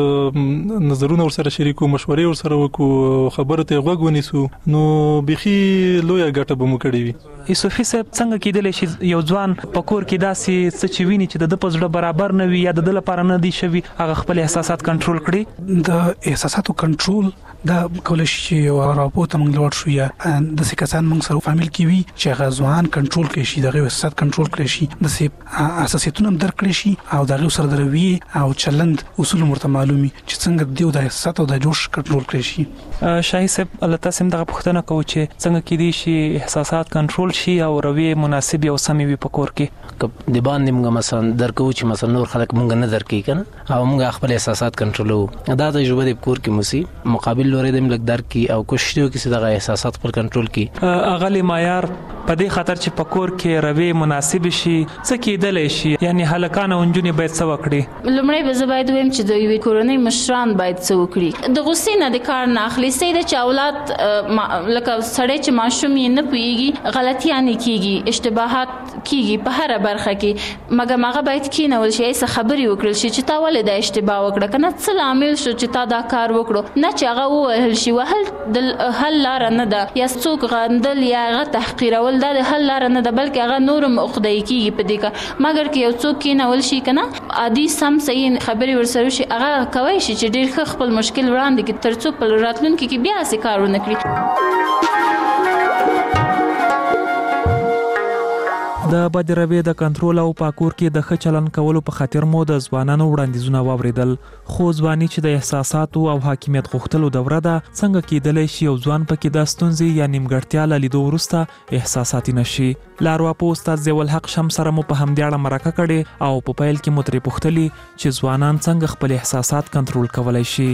نظرونه ورسره شریکو، مشورې ورسره وکړو، خبرو ته غوږ ونیسو، نو بیخي لویه ګټه به مو کړې وي. یوسفي صاحب، څنګه کېدلی شي یو ځوان په کور کې داسې څه چې ویني چې د ده په زړه برابر نه وي یا د ده لپاره نه دی شوي، هغه خپل احساسات کنټرول کړي؟ د احساساتو کنټرول دا کولی شي چې یو راپور ته موږ لوړ شو، یا داسې کسان موږ سره فامیل کې وي چې هغه ځوان کنټرول کړی شي، دغه احساسات کنټرول کړی شي، داسې اساسیتونه هم درک کړی شي او د هغې سره د رویې او چلند اصول ورته معلوم وي چې څنګه دیو د احساسات او د جوش کنټرول کړی شي. شاهي صاحب، له تاسې هم دغه پوښتنه کوو چې څنګه کېدی شي احساسات کنټرول شي او رویې مناسبې او سمې وي په کور کې؟ که د باندې موږ مثلا درکو چې مثلا نور خلک موږ نه درک کوي که نه، او موږ خپل احساسات کنټرولوو، دا تجربه د کور کې موسی مقابل لوري د ملک درک کی او کوشش کوي چې دغه احساسات پر کنټرول کی. اغلی معیار په دې خاطر چې په کور کې روي مناسب شي څه کېدلی شي، یعنی هلکان او نجونې باید څه وکړي؟ لومړی به زه باید ویم چې د یوې کورنۍ مشران باید څه وکړي. د غصې نه د کار نه اخلي، صحیح ده چې اولاد لکه سړی چې ماشوم یې نه پوهېږي غلطیانې کېږي، اشتباهات کیږي په هر برخه کې مګر هغه باید کینول شي څه خبري وکړل شي چې تا ولې د اشتباه وکړه کنه څه لامل شو چې تا دا کار وکړو نه چې هغه وهل شي وهل د حل لار نه ده یا څوک غندل یا هغه تحقیرول دا د حل لار نه ده بلکې هغه نورم عقدای کیږي په دې کې مګر کې یو څوک کینول شي کنه عادي سم صحیح خبري ورسره شي هغه کوي شي چې ډیر خپل مشکل وړاندې کې ترڅو په راتلونکي کې بیا څه کارونه کړی د بدې رویې د کنټرول او پاکور کې د ښه چلن کولو په خاطر مو د ځوانانو وړاندیزونه واوریدل خو ځواني چې د احساساتو او حاکمیت غوښتلو دوره ده څنګه کېدلی شي یو ځوان پکې د ستونزې یا نیمګړتیا له لیدو وروسته احساساتي نشي لاروپو استاد ضیاء الحق شمس سره مو په همدې اړه مرکه کړې او په پیل کې مو ترې پوښتلي چې ځوانان څنګه خپل احساسات کنټرول کولی شي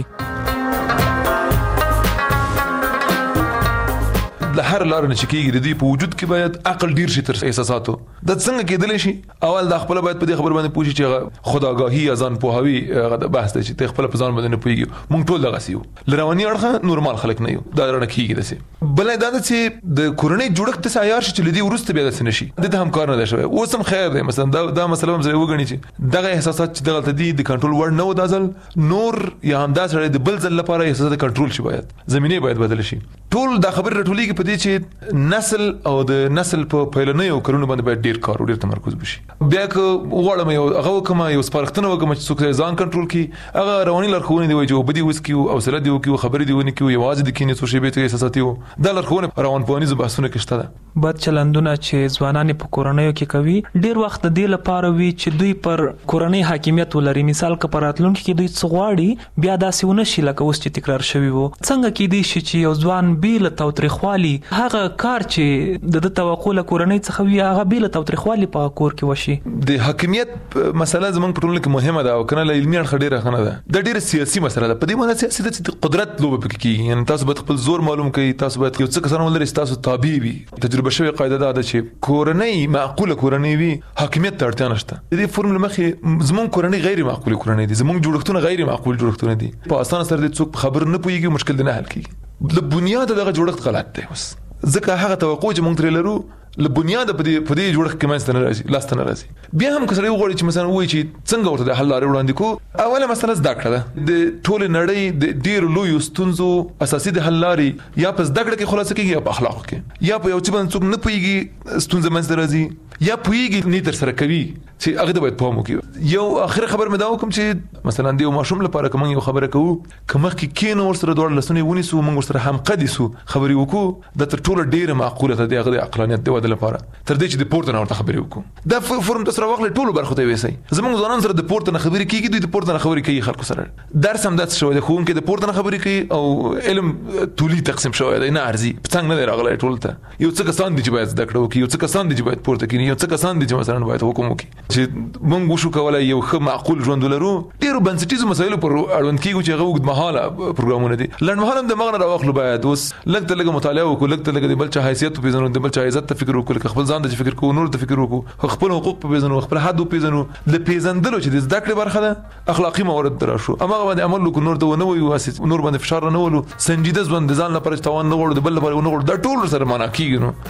د هر لار نه چکیږي د دې په وجود کې باید عقل ډیر شي تر احساساتو د څنګه کېدلی شي اول د خپل باید په دې خبر باندې پوښي چې خداګاهي یا ځان پوهاوی هغه بحث دی چې ته خپل په ځان باندې نه پوهیږي مونږ ټول دغه سیو لرواني اړخه نورمال خلک نه یو دا رانه کېږي دسه بل دا چې د کورنۍ جوړښت ته عیار شي چې لدی ورسته بیا دسه نشي د ته هم کار نه دی شوی اوس هم خیر دی مثلا دا دا مسله هم زه وګڼي چې دغه احساسات چې دغه تدي د کنټرول ور نه و دازل نور یا هم دا سره د بل ځل لپاره احساسات کنټرول شي باید زمينه باید بدل شي ټول دا خبر رټولېږي په دې چې نسل او د نسل په پیلنیو کارونو باندې باید ډیر کار ډیر تمرکز وشي بیا که وړم یو هغه کومه یو سپارښتنه وکم چې څوک ځان کنټرول کړي هغه رواني لارښوونې دی چې وبدي وسکیو او سره دی وکیو خبرې دی ونکیو یوازې د کینې څو شی به ته احساساتي وو دا لارښوونه روان پوهنیز بحثونه کې شته ده بد چلندونه چې ځوانان په کورنیو کې کوي ډیر وخت د دې لپاره وي چې دوی پر کورنۍ حاکمیت ولري مثال که پر راتلونکي کې دوی څه غواړي بیا داسې ونه شي لکه اوس چې تکرار شوی وو څنګه کېدی شي چې یو ځوان بیل تاوتریخوالي هغه کار چې د د توقع له کورنۍ څخه وي هغه بیل تاوتریخوالي په کور کې وشي د حاکمیت مسله زمونږ په ټولنه کې مهمه ده او کنه له علمي اړخ ډیره خنه ده د ډیره سیاسي مسله ده په دې باندې سیاسي د قدرت لوبه پکې کیږي یعنی تاسو باید خپل زور معلوم کړئ تاسو باید یو څه کسان ولرئ تاسو تابع وي تجربه شوی قاعده ده چې کورنۍ معقوله کورنۍ وي حاکمیت ته اړتیا نشته د دې فرمول مخې زمونږ کورنۍ غیر معقوله کورنۍ دي زمونږ جوړښتونه غیر معقول جوړښتونه دي په اسانه سره د څوک خبر نه پويږي مشکل نه حل کیږي له بنیاد دغه جوړښت غلط دی اوس ځکه هغه توقع چې مونږ ترې لرو له بنیاد په دې په دې جوړښت کې منځ ته نه راځي لاس ته نه راځي بیا هم کسره وغواړي چې مثلا وایي چې څنګه ورته د حل لارې وړاندې کو اوله مسله زده کړه ده د ټول نړۍ د ډیر لوی ستونزو اساسي د حل لارې یا په زده کړه کې خلاصه کیږي یا په اخلاق کې یا په یو څه باندې څوک نه پوهیږي ستونزه منځ ته راځي یا پوهیږي نه تر سره کوي چې هغه د باید پام وکړي یو اخر خبر مې دا وکم چې مثلا د یو ماشوم لپاره کوم یو خبره کوو کومه کې کین ور سره دوړ لسونه ونیسو موږ سره هم قدیسو خبري وکړو د تر ټولو ډیره معقوله ده د هغه عقلانیت د ودل لپاره تر دې چې د پورته نه ورته خبرې وکړو دا فرم تاسو راوغله ټولو برخو ته وېسي زموږ ځوانان سره د پورته نه خبرې کیږي دوی د پورته نه خبرې کوي خلکو سره درس هم داس شوی د خون کې د پورته نه خبرې کوي او علم تولی تقسیم شوی دی نه ارزي څنګه نه راغلی ټول ته یو څه کسان دي چې باید زده کړو کې یو څه کسان دي چې باید پورته کړي یو څه کسان دي چې مثلا باید حکم وکړي چې موږ وشو کولای یو ښه معقول ژوند ولرو ډیرو بنسټیزو مسایلو پر اړوند کیږي چې هغه وګد مهاله پروګرامونه دي لړ مهاله د مغنه راوخلو باید اوس لږ ته لږ مطالعه وکړو لږ ته لږ د بل چا حیثیت په ځانو د بل چا عزت ته فکر وکړو خپل ځان ته فکر کوو نور ته فکر وکړو خپل حقوق په پیژنو خپل حد په پیژنو د پیژندلو چې د زده کړې برخه ده اخلاقی موارد درشو اما باندې عمل وکړو نور ته نه وي واسط نور باندې فشار نه ولو سنجیده ځوان د ځان لپاره توان نه وړو د بل لپاره نه وړو دا ټول سره معنا کیږي نو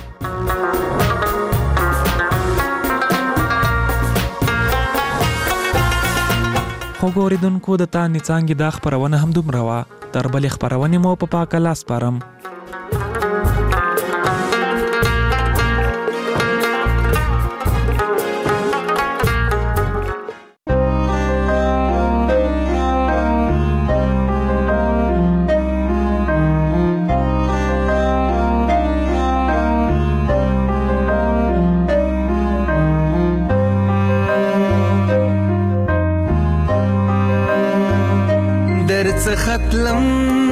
خو ګوریدونکو د تا نڅانګې دا خپرونه هم دومره وه تر بلې خپرونې مو په پاکه لاس سپارم ختلم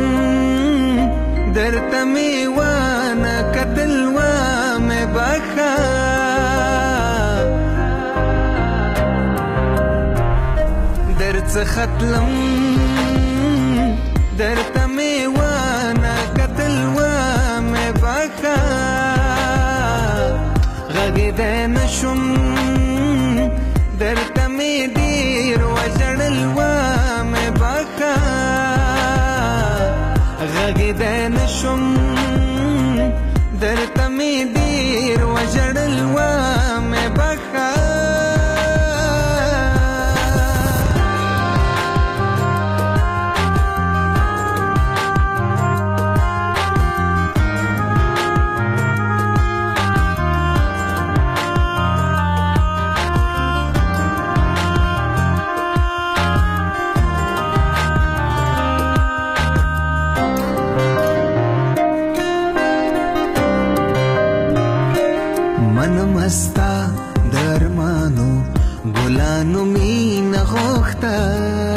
درته می وانه کتل و مې بخا درته ختلم درته می وانه کتل و مې بخا غږیدای نشم درته می ډیر وژړل و مې بخا غږیدای نشم درته می ډیر وژړل و مې نو مين غوخته